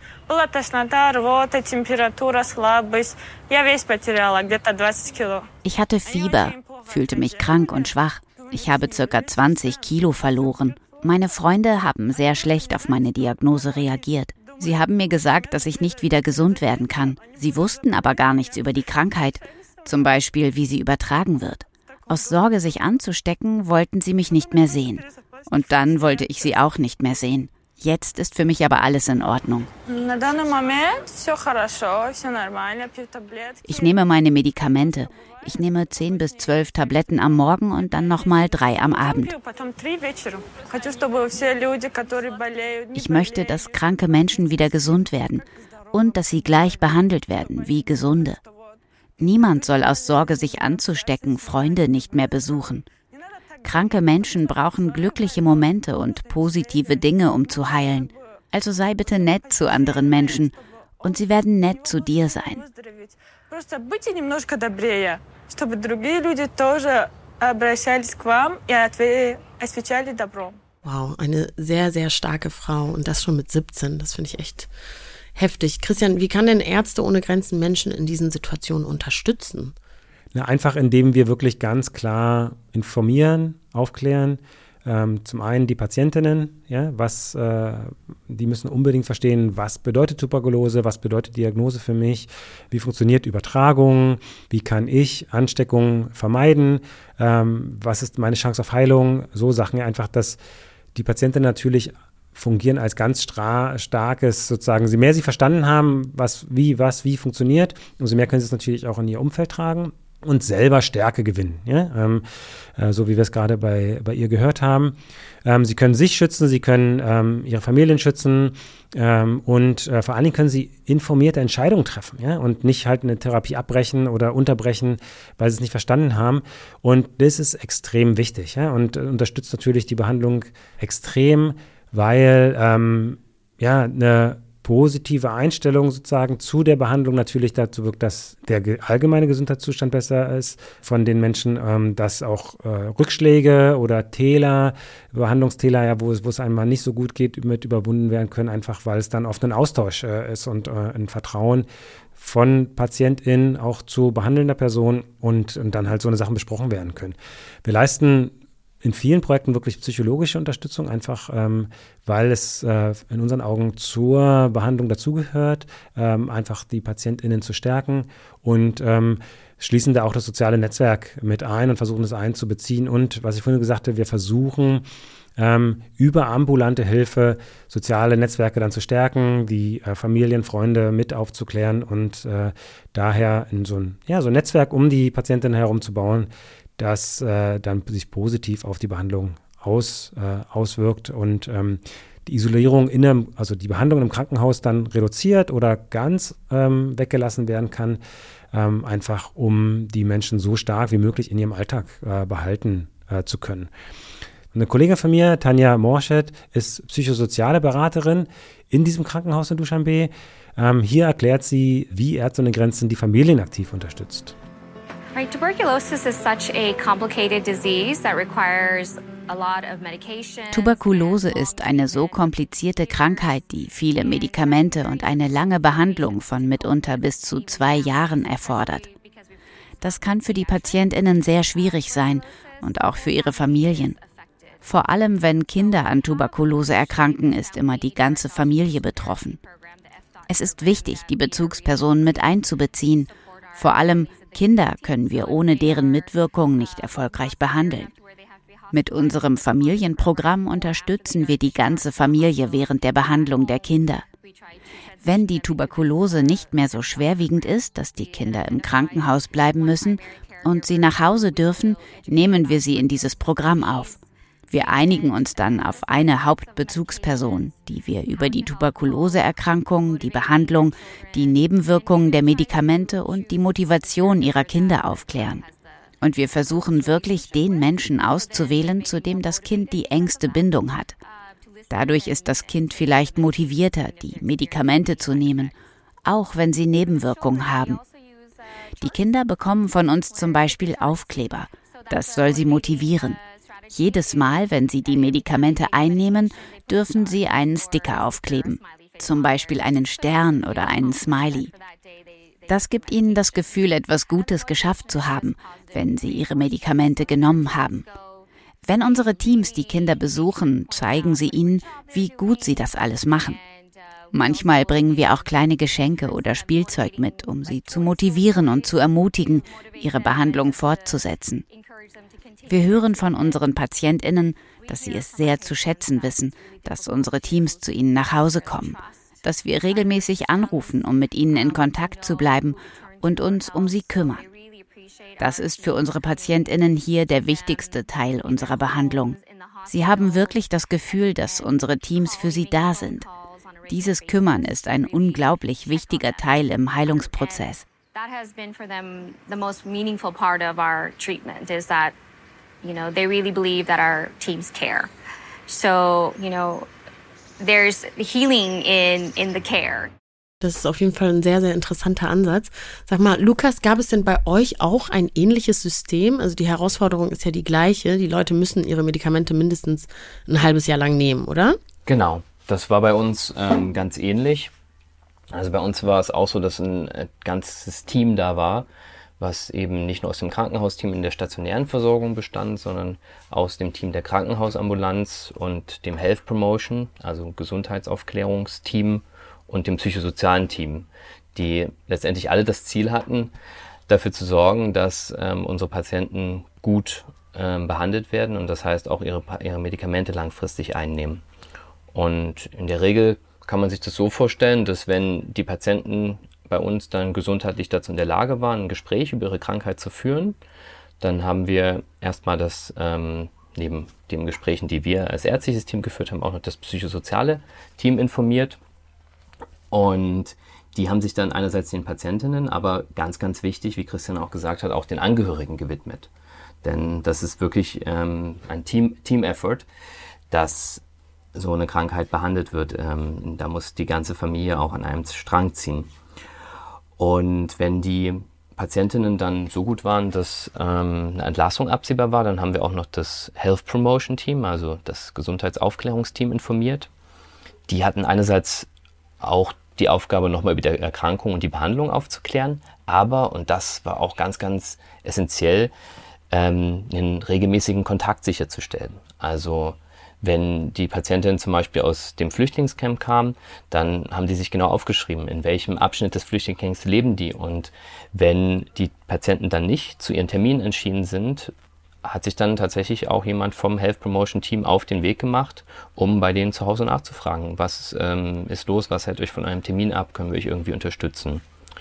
Ich hatte Fieber, fühlte mich krank und schwach. Ich habe circa zwanzig Kilo verloren. Meine Freunde haben sehr schlecht auf meine Diagnose reagiert. Sie haben mir gesagt, dass ich nicht wieder gesund werden kann. Sie wussten aber gar nichts über die Krankheit, zum Beispiel, wie sie übertragen wird. Aus Sorge, sich anzustecken, wollten sie mich nicht mehr sehen. Und dann wollte ich sie auch nicht mehr sehen. Jetzt ist für mich aber alles in Ordnung. Ich nehme meine Medikamente. Ich nehme zehn bis zwölf Tabletten am Morgen und dann nochmal drei am Abend. Ich möchte, dass kranke Menschen wieder gesund werden und dass sie gleich behandelt werden wie Gesunde. Niemand soll aus Sorge, sich anzustecken, Freunde nicht mehr besuchen. Kranke Menschen brauchen glückliche Momente und positive Dinge, um zu heilen. Also sei bitte nett zu anderen Menschen und sie werden nett zu dir sein. Wow, eine sehr, sehr starke Frau und das schon mit siebzehn. Das finde ich echt heftig. Christian, wie kann denn Ärzte ohne Grenzen Menschen in diesen Situationen unterstützen? Na, einfach indem wir wirklich ganz klar informieren, aufklären. Ähm, zum einen die Patientinnen, ja, was, äh, die müssen unbedingt verstehen, was bedeutet Tuberkulose, was bedeutet Diagnose für mich, wie funktioniert Übertragung, wie kann ich Ansteckungen vermeiden, ähm, was ist meine Chance auf Heilung, so Sachen einfach, dass die Patientinnen natürlich fungieren als ganz stra- starkes, sozusagen, je mehr sie verstanden haben, was, wie, was, wie funktioniert, umso mehr können sie es natürlich auch in ihr Umfeld tragen. Und selber Stärke gewinnen, ja? ähm, äh, so wie wir es gerade bei, bei ihr gehört haben. Ähm, sie können sich schützen, sie können ähm, ihre Familien schützen ähm, und äh, vor allen Dingen können sie informierte Entscheidungen treffen, ja? Und nicht halt eine Therapie abbrechen oder unterbrechen, weil sie es nicht verstanden haben. Und das ist extrem wichtig, ja? Und äh, unterstützt natürlich die Behandlung extrem, weil ähm, ja eine positive Einstellung sozusagen zu der Behandlung natürlich dazu wirkt, dass der ge- allgemeine Gesundheitszustand besser ist von den Menschen, ähm, dass auch äh, Rückschläge oder Täler, Behandlungstäler, ja, wo es, wo es einem mal nicht so gut geht, mit überwunden werden können, einfach weil es dann oft ein Austausch äh, ist und äh, ein Vertrauen von PatientInnen auch zu behandelnder Person und, und dann halt so eine Sachen besprochen werden können. Wir leisten in vielen Projekten wirklich psychologische Unterstützung, einfach ähm, weil es äh, in unseren Augen zur Behandlung dazugehört, ähm, einfach die PatientInnen zu stärken und ähm, schließen da auch das soziale Netzwerk mit ein und versuchen es einzubeziehen. Und was ich vorhin gesagt habe, wir versuchen ähm, über ambulante Hilfe soziale Netzwerke dann zu stärken, die äh, Familien, Freunde mit aufzuklären und äh, daher in so ein, ja, so ein Netzwerk um die Patientinnen herum zu bauen, das äh, dann sich positiv auf die Behandlung aus, äh, auswirkt und ähm, die Isolierung in einem, also die Behandlung im Krankenhaus dann reduziert oder ganz ähm, weggelassen werden kann, ähm, einfach um die Menschen so stark wie möglich in ihrem Alltag äh, behalten äh, zu können. Eine Kollegin von mir, Tanja Morschet, ist psychosoziale Beraterin in diesem Krankenhaus in Duschanbe. Ähm, hier erklärt sie, wie Ärzte ohne Grenzen die Familien aktiv unterstützt. Right, tuberculosis is such a complicated disease that requires a lot of medication. Tuberkulose ist eine so komplizierte Krankheit, die viele Medikamente und eine lange Behandlung von mitunter bis zu zwei Jahren erfordert. Das kann für die PatientInnen sehr schwierig sein und auch für ihre Familien. Vor allem, wenn Kinder an Tuberkulose erkranken, ist immer die ganze Familie betroffen. Es ist wichtig, die Bezugspersonen mit einzubeziehen. Vor allem Kinder können wir ohne deren Mitwirkung nicht erfolgreich behandeln. Mit unserem Familienprogramm unterstützen wir die ganze Familie während der Behandlung der Kinder. Wenn die Tuberkulose nicht mehr so schwerwiegend ist, dass die Kinder im Krankenhaus bleiben müssen und sie nach Hause dürfen, nehmen wir sie in dieses Programm auf. Wir einigen uns dann auf eine Hauptbezugsperson, die wir über die Tuberkuloseerkrankung, die Behandlung, die Nebenwirkungen der Medikamente und die Motivation ihrer Kinder aufklären. Und wir versuchen wirklich, den Menschen auszuwählen, zu dem das Kind die engste Bindung hat. Dadurch ist das Kind vielleicht motivierter, die Medikamente zu nehmen, auch wenn sie Nebenwirkungen haben. Die Kinder bekommen von uns zum Beispiel Aufkleber. Das soll sie motivieren. Jedes Mal, wenn sie die Medikamente einnehmen, dürfen sie einen Sticker aufkleben, zum Beispiel einen Stern oder einen Smiley. Das gibt ihnen das Gefühl, etwas Gutes geschafft zu haben, wenn sie ihre Medikamente genommen haben. Wenn unsere Teams die Kinder besuchen, zeigen sie ihnen, wie gut sie das alles machen. Manchmal bringen wir auch kleine Geschenke oder Spielzeug mit, um sie zu motivieren und zu ermutigen, ihre Behandlung fortzusetzen. Wir hören von unseren PatientInnen, dass sie es sehr zu schätzen wissen, dass unsere Teams zu ihnen nach Hause kommen, dass wir regelmäßig anrufen, um mit ihnen in Kontakt zu bleiben und uns um sie kümmern. Das ist für unsere PatientInnen hier der wichtigste Teil unserer Behandlung. Sie haben wirklich das Gefühl, dass unsere Teams für sie da sind. Dieses Kümmern ist ein unglaublich wichtiger Teil im Heilungsprozess. That has been for them the most meaningful part of our treatment is that, you know, they really believe that our teams care. So, you know, there's healing in in the care. Das ist auf jeden Fall ein sehr, sehr interessanter Ansatz. Sag mal, Lukas, gab es denn bei euch auch ein ähnliches System? Also die Herausforderung ist ja die gleiche. Die Leute müssen ihre Medikamente mindestens ein halbes Jahr lang nehmen, oder? Genau, das war bei uns ähm, ganz ähnlich. Also bei uns war es auch so, dass ein äh, ganzes Team da war, was eben nicht nur aus dem Krankenhausteam in der stationären Versorgung bestand, sondern aus dem Team der Krankenhausambulanz und dem Health Promotion, also Gesundheitsaufklärungsteam und dem psychosozialen Team, die letztendlich alle das Ziel hatten, dafür zu sorgen, dass ähm, unsere Patienten gut ähm, behandelt werden und das heißt auch ihre, ihre Medikamente langfristig einnehmen. Und in der Regel kann man sich das so vorstellen, dass wenn die Patienten bei uns dann gesundheitlich dazu in der Lage waren, ein Gespräch über ihre Krankheit zu führen, dann haben wir erstmal das, ähm, neben den Gesprächen, die wir als ärztliches Team geführt haben, auch noch das psychosoziale Team informiert. Und die haben sich dann einerseits den Patientinnen, aber ganz, ganz wichtig, wie Christian auch gesagt hat, auch den Angehörigen gewidmet. Denn das ist wirklich ähm, ein Team, Team-Effort, dass so eine Krankheit behandelt wird. Ähm, da muss die ganze Familie auch an einem Strang ziehen. Und wenn die Patientinnen dann so gut waren, dass ähm, eine Entlassung absehbar war, dann haben wir auch noch das Health Promotion Team, also das Gesundheitsaufklärungsteam informiert. Die hatten einerseits auch die Aufgabe, nochmal über die Erkrankung und die Behandlung aufzuklären, aber, und das war auch ganz, ganz essentiell, ähm, einen regelmäßigen Kontakt sicherzustellen. Also wenn die Patientin zum Beispiel aus dem Flüchtlingscamp kam, dann haben die sich genau aufgeschrieben, in welchem Abschnitt des Flüchtlingscamps leben die. Und wenn die Patienten dann nicht zu ihren Terminen entschieden sind, hat sich dann tatsächlich auch jemand vom Health Promotion Team auf den Weg gemacht, um bei denen zu Hause nachzufragen, was ähm, ist los, was hält euch von einem Termin ab, können wir euch irgendwie unterstützen.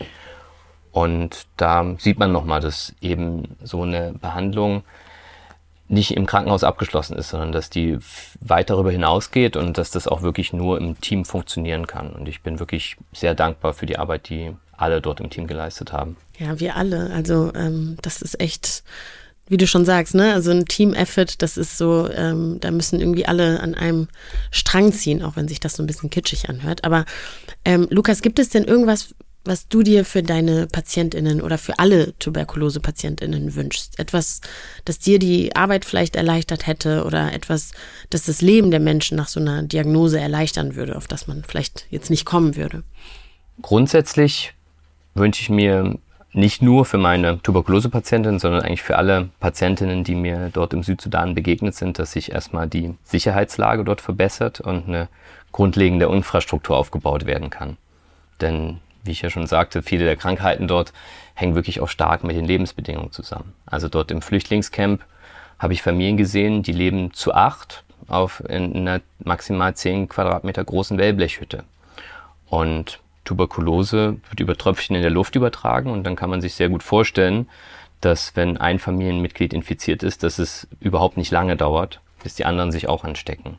Und da sieht man nochmal, dass eben so eine Behandlung nicht im Krankenhaus abgeschlossen ist, sondern dass die weit darüber hinausgeht und dass das auch wirklich nur im Team funktionieren kann. Und ich bin wirklich sehr dankbar für die Arbeit, die alle dort im Team geleistet haben. Ja, wir alle. Also ähm, das ist echt, wie du schon sagst, ne? Also ein Team-Effort, das ist so, ähm, da müssen irgendwie alle an einem Strang ziehen, auch wenn sich das so ein bisschen kitschig anhört. Aber ähm, Lukas, gibt es denn irgendwas, was du dir für deine PatientInnen oder für alle Tuberkulose-PatientInnen wünschst? Etwas, das dir die Arbeit vielleicht erleichtert hätte oder etwas, das das Leben der Menschen nach so einer Diagnose erleichtern würde, auf das man vielleicht jetzt nicht kommen würde? Grundsätzlich wünsche ich mir nicht nur für meine Tuberkulose-Patientin, sondern eigentlich für alle Patientinnen, die mir dort im Südsudan begegnet sind, dass sich erstmal die Sicherheitslage dort verbessert und eine grundlegende Infrastruktur aufgebaut werden kann. Denn wie ich ja schon sagte, viele der Krankheiten dort hängen wirklich auch stark mit den Lebensbedingungen zusammen. Also dort im Flüchtlingscamp habe ich Familien gesehen, die leben zu acht auf in einer maximal zehn Quadratmeter großen Wellblechhütte. Und Tuberkulose wird über Tröpfchen in der Luft übertragen und dann kann man sich sehr gut vorstellen, dass wenn ein Familienmitglied infiziert ist, dass es überhaupt nicht lange dauert, bis die anderen sich auch anstecken.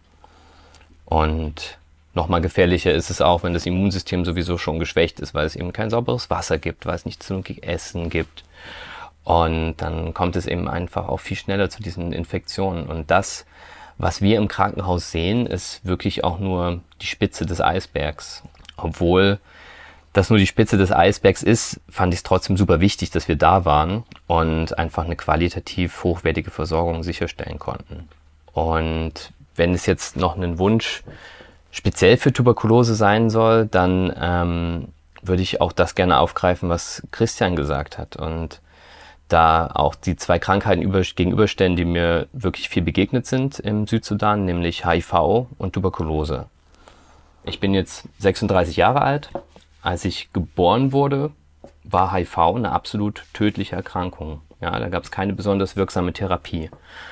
Und nochmal gefährlicher ist es auch, wenn das Immunsystem sowieso schon geschwächt ist, weil es eben kein sauberes Wasser gibt, weil es nichts zu essen gibt. Und dann kommt es eben einfach auch viel schneller zu diesen Infektionen. Und das, was wir im Krankenhaus sehen, ist wirklich auch nur die Spitze des Eisbergs. Obwohl das nur die Spitze des Eisbergs ist, fand ich es trotzdem super wichtig, dass wir da waren und einfach eine qualitativ hochwertige Versorgung sicherstellen konnten. Und wenn es jetzt noch einen Wunsch speziell für Tuberkulose sein soll, dann ähm, würde ich auch das gerne aufgreifen, was Christian gesagt hat. Und da auch die zwei Krankheiten über, gegenüberstellen, die mir wirklich viel begegnet sind im Südsudan, nämlich H I V und Tuberkulose. Ich bin jetzt sechsunddreißig Jahre alt. Als ich geboren wurde, war H I V eine absolut tödliche Erkrankung. Ja, da gab es keine besonders wirksame Therapie.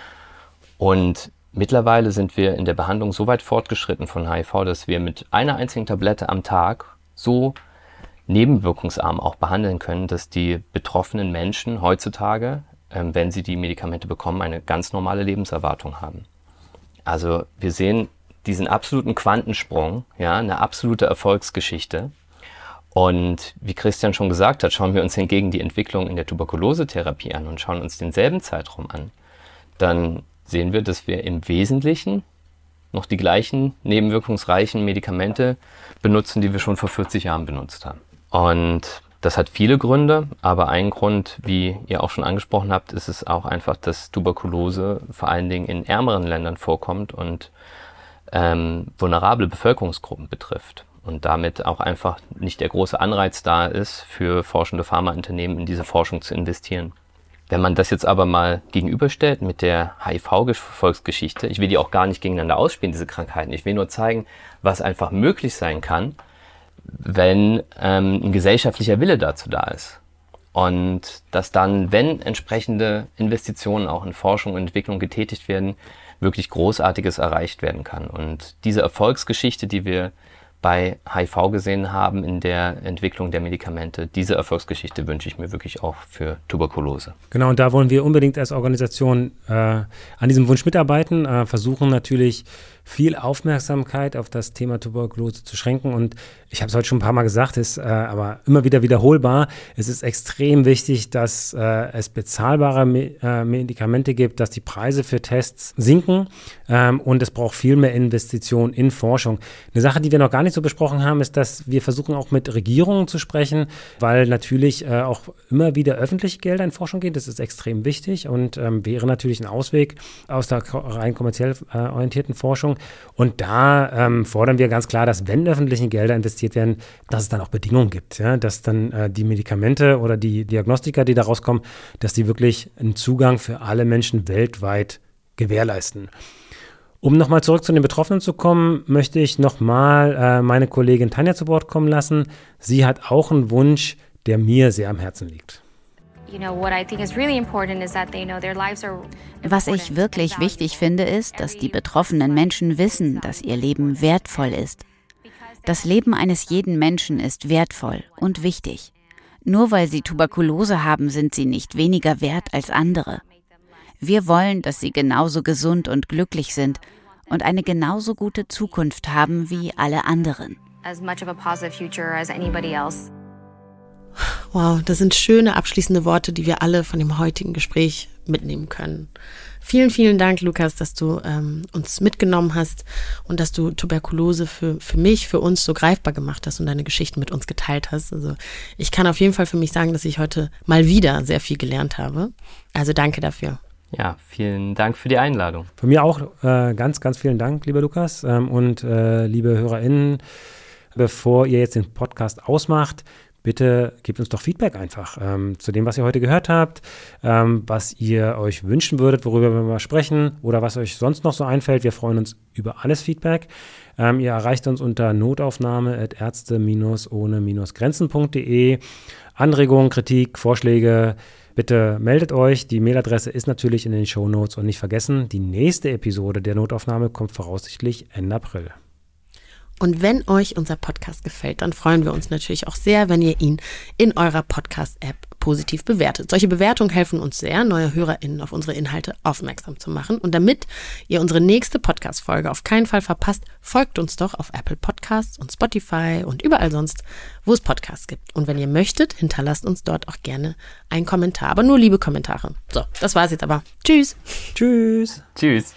Und mittlerweile sind wir in der Behandlung so weit fortgeschritten von H I V, dass wir mit einer einzigen Tablette am Tag so nebenwirkungsarm auch behandeln können, dass die betroffenen Menschen heutzutage, ähm, wenn sie die Medikamente bekommen, eine ganz normale Lebenserwartung haben. Also wir sehen diesen absoluten Quantensprung, ja, eine absolute Erfolgsgeschichte. Und wie Christian schon gesagt hat, schauen wir uns hingegen die Entwicklung in der Tuberkulosetherapie an und schauen uns denselben Zeitraum an, dann sehen wir, dass wir im Wesentlichen noch die gleichen nebenwirkungsreichen Medikamente benutzen, die wir schon vor vierzig Jahren benutzt haben. Und das hat viele Gründe, aber ein Grund, wie ihr auch schon angesprochen habt, ist es auch einfach, dass Tuberkulose vor allen Dingen in ärmeren Ländern vorkommt und ähm, vulnerable Bevölkerungsgruppen betrifft. Und damit auch einfach nicht der große Anreiz da ist, für forschende Pharmaunternehmen in diese Forschung zu investieren. Wenn man das jetzt aber mal gegenüberstellt mit der H I V-Volksgeschichte, ich will die auch gar nicht gegeneinander ausspielen, diese Krankheiten. Ich will nur zeigen, was einfach möglich sein kann, wenn ähm, ein gesellschaftlicher Wille dazu da ist. Und dass dann, wenn entsprechende Investitionen auch in Forschung und Entwicklung getätigt werden, wirklich Großartiges erreicht werden kann. Und diese Erfolgsgeschichte, die wir bei H I V gesehen haben in der Entwicklung der Medikamente, diese Erfolgsgeschichte wünsche ich mir wirklich auch für Tuberkulose. Genau, und da wollen wir unbedingt als Organisation äh, an diesem Wunsch mitarbeiten, äh, versuchen natürlich viel Aufmerksamkeit auf das Thema Tuberkulose zu schränken. Und ich habe es heute schon ein paar Mal gesagt, ist äh, aber immer wieder wiederholbar. Es ist extrem wichtig, dass äh, es bezahlbare Me- äh, Medikamente gibt, dass die Preise für Tests sinken ähm, und es braucht viel mehr Investitionen in Forschung. Eine Sache, die wir noch gar nicht so besprochen haben, ist, dass wir versuchen auch mit Regierungen zu sprechen, weil natürlich äh, auch immer wieder öffentliche Gelder in Forschung gehen. Das ist extrem wichtig und ähm, wäre natürlich ein Ausweg aus der rein kommerziell äh, orientierten Forschung. Und da ähm, fordern wir ganz klar, dass wenn öffentliche Gelder investiert werden, dass es dann auch Bedingungen gibt, ja? Dass dann äh, die Medikamente oder die Diagnostika, die da rauskommen, dass die wirklich einen Zugang für alle Menschen weltweit gewährleisten. Um nochmal zurück zu den Betroffenen zu kommen, möchte ich nochmal äh, meine Kollegin Tanja zu Wort kommen lassen. Sie hat auch einen Wunsch, der mir sehr am Herzen liegt. Was ich wirklich wichtig finde, ist, dass die betroffenen Menschen wissen, dass ihr Leben wertvoll ist. Das Leben eines jeden Menschen ist wertvoll und wichtig. Nur weil sie Tuberkulose haben, sind sie nicht weniger wert als andere. Wir wollen, dass sie genauso gesund und glücklich sind und eine genauso gute Zukunft haben wie alle anderen. As much of a positive future as anybody else. Wow, das sind schöne abschließende Worte, die wir alle von dem heutigen Gespräch mitnehmen können. Vielen, vielen Dank, Lukas, dass du ähm, uns mitgenommen hast und dass du Tuberkulose für, für mich, für uns so greifbar gemacht hast und deine Geschichten mit uns geteilt hast. Also ich kann auf jeden Fall für mich sagen, dass ich heute mal wieder sehr viel gelernt habe. Also danke dafür. Ja, vielen Dank für die Einladung. Von mir auch äh, ganz, ganz vielen Dank, lieber Lukas ähm, und äh, liebe HörerInnen. Bevor ihr jetzt den Podcast ausmacht, bitte gebt uns doch Feedback einfach ähm, zu dem, was ihr heute gehört habt, ähm, was ihr euch wünschen würdet, worüber wir mal sprechen oder was euch sonst noch so einfällt. Wir freuen uns über alles Feedback. Ähm, ihr erreicht uns unter notaufnahme at ärzte ohne Grenzen punkt de. Anregungen, Kritik, Vorschläge, bitte meldet euch. Die Mailadresse ist natürlich in den Shownotes und nicht vergessen, die nächste Episode der Notaufnahme kommt voraussichtlich Ende April. Und wenn euch unser Podcast gefällt, dann freuen wir uns natürlich auch sehr, wenn ihr ihn in eurer Podcast-App positiv bewertet. Solche Bewertungen helfen uns sehr, neue HörerInnen auf unsere Inhalte aufmerksam zu machen. Und damit ihr unsere nächste Podcast-Folge auf keinen Fall verpasst, folgt uns doch auf Apple Podcasts und Spotify und überall sonst, wo es Podcasts gibt. Und wenn ihr möchtet, hinterlasst uns dort auch gerne einen Kommentar. Aber nur liebe Kommentare. So, das war's jetzt aber. Tschüss. Tschüss. Tschüss.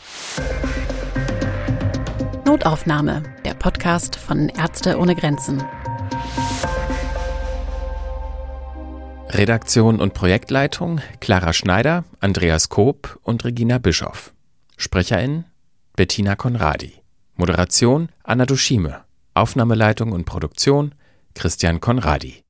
Notaufnahme, der Podcast von Ärzte ohne Grenzen. Redaktion und Projektleitung Clara Schneider, Andreas Koop und Regina Bischoff. SprecherInnen Bettina Conradi. Moderation Anna Duschime. Aufnahmeleitung und Produktion Christian Conradi.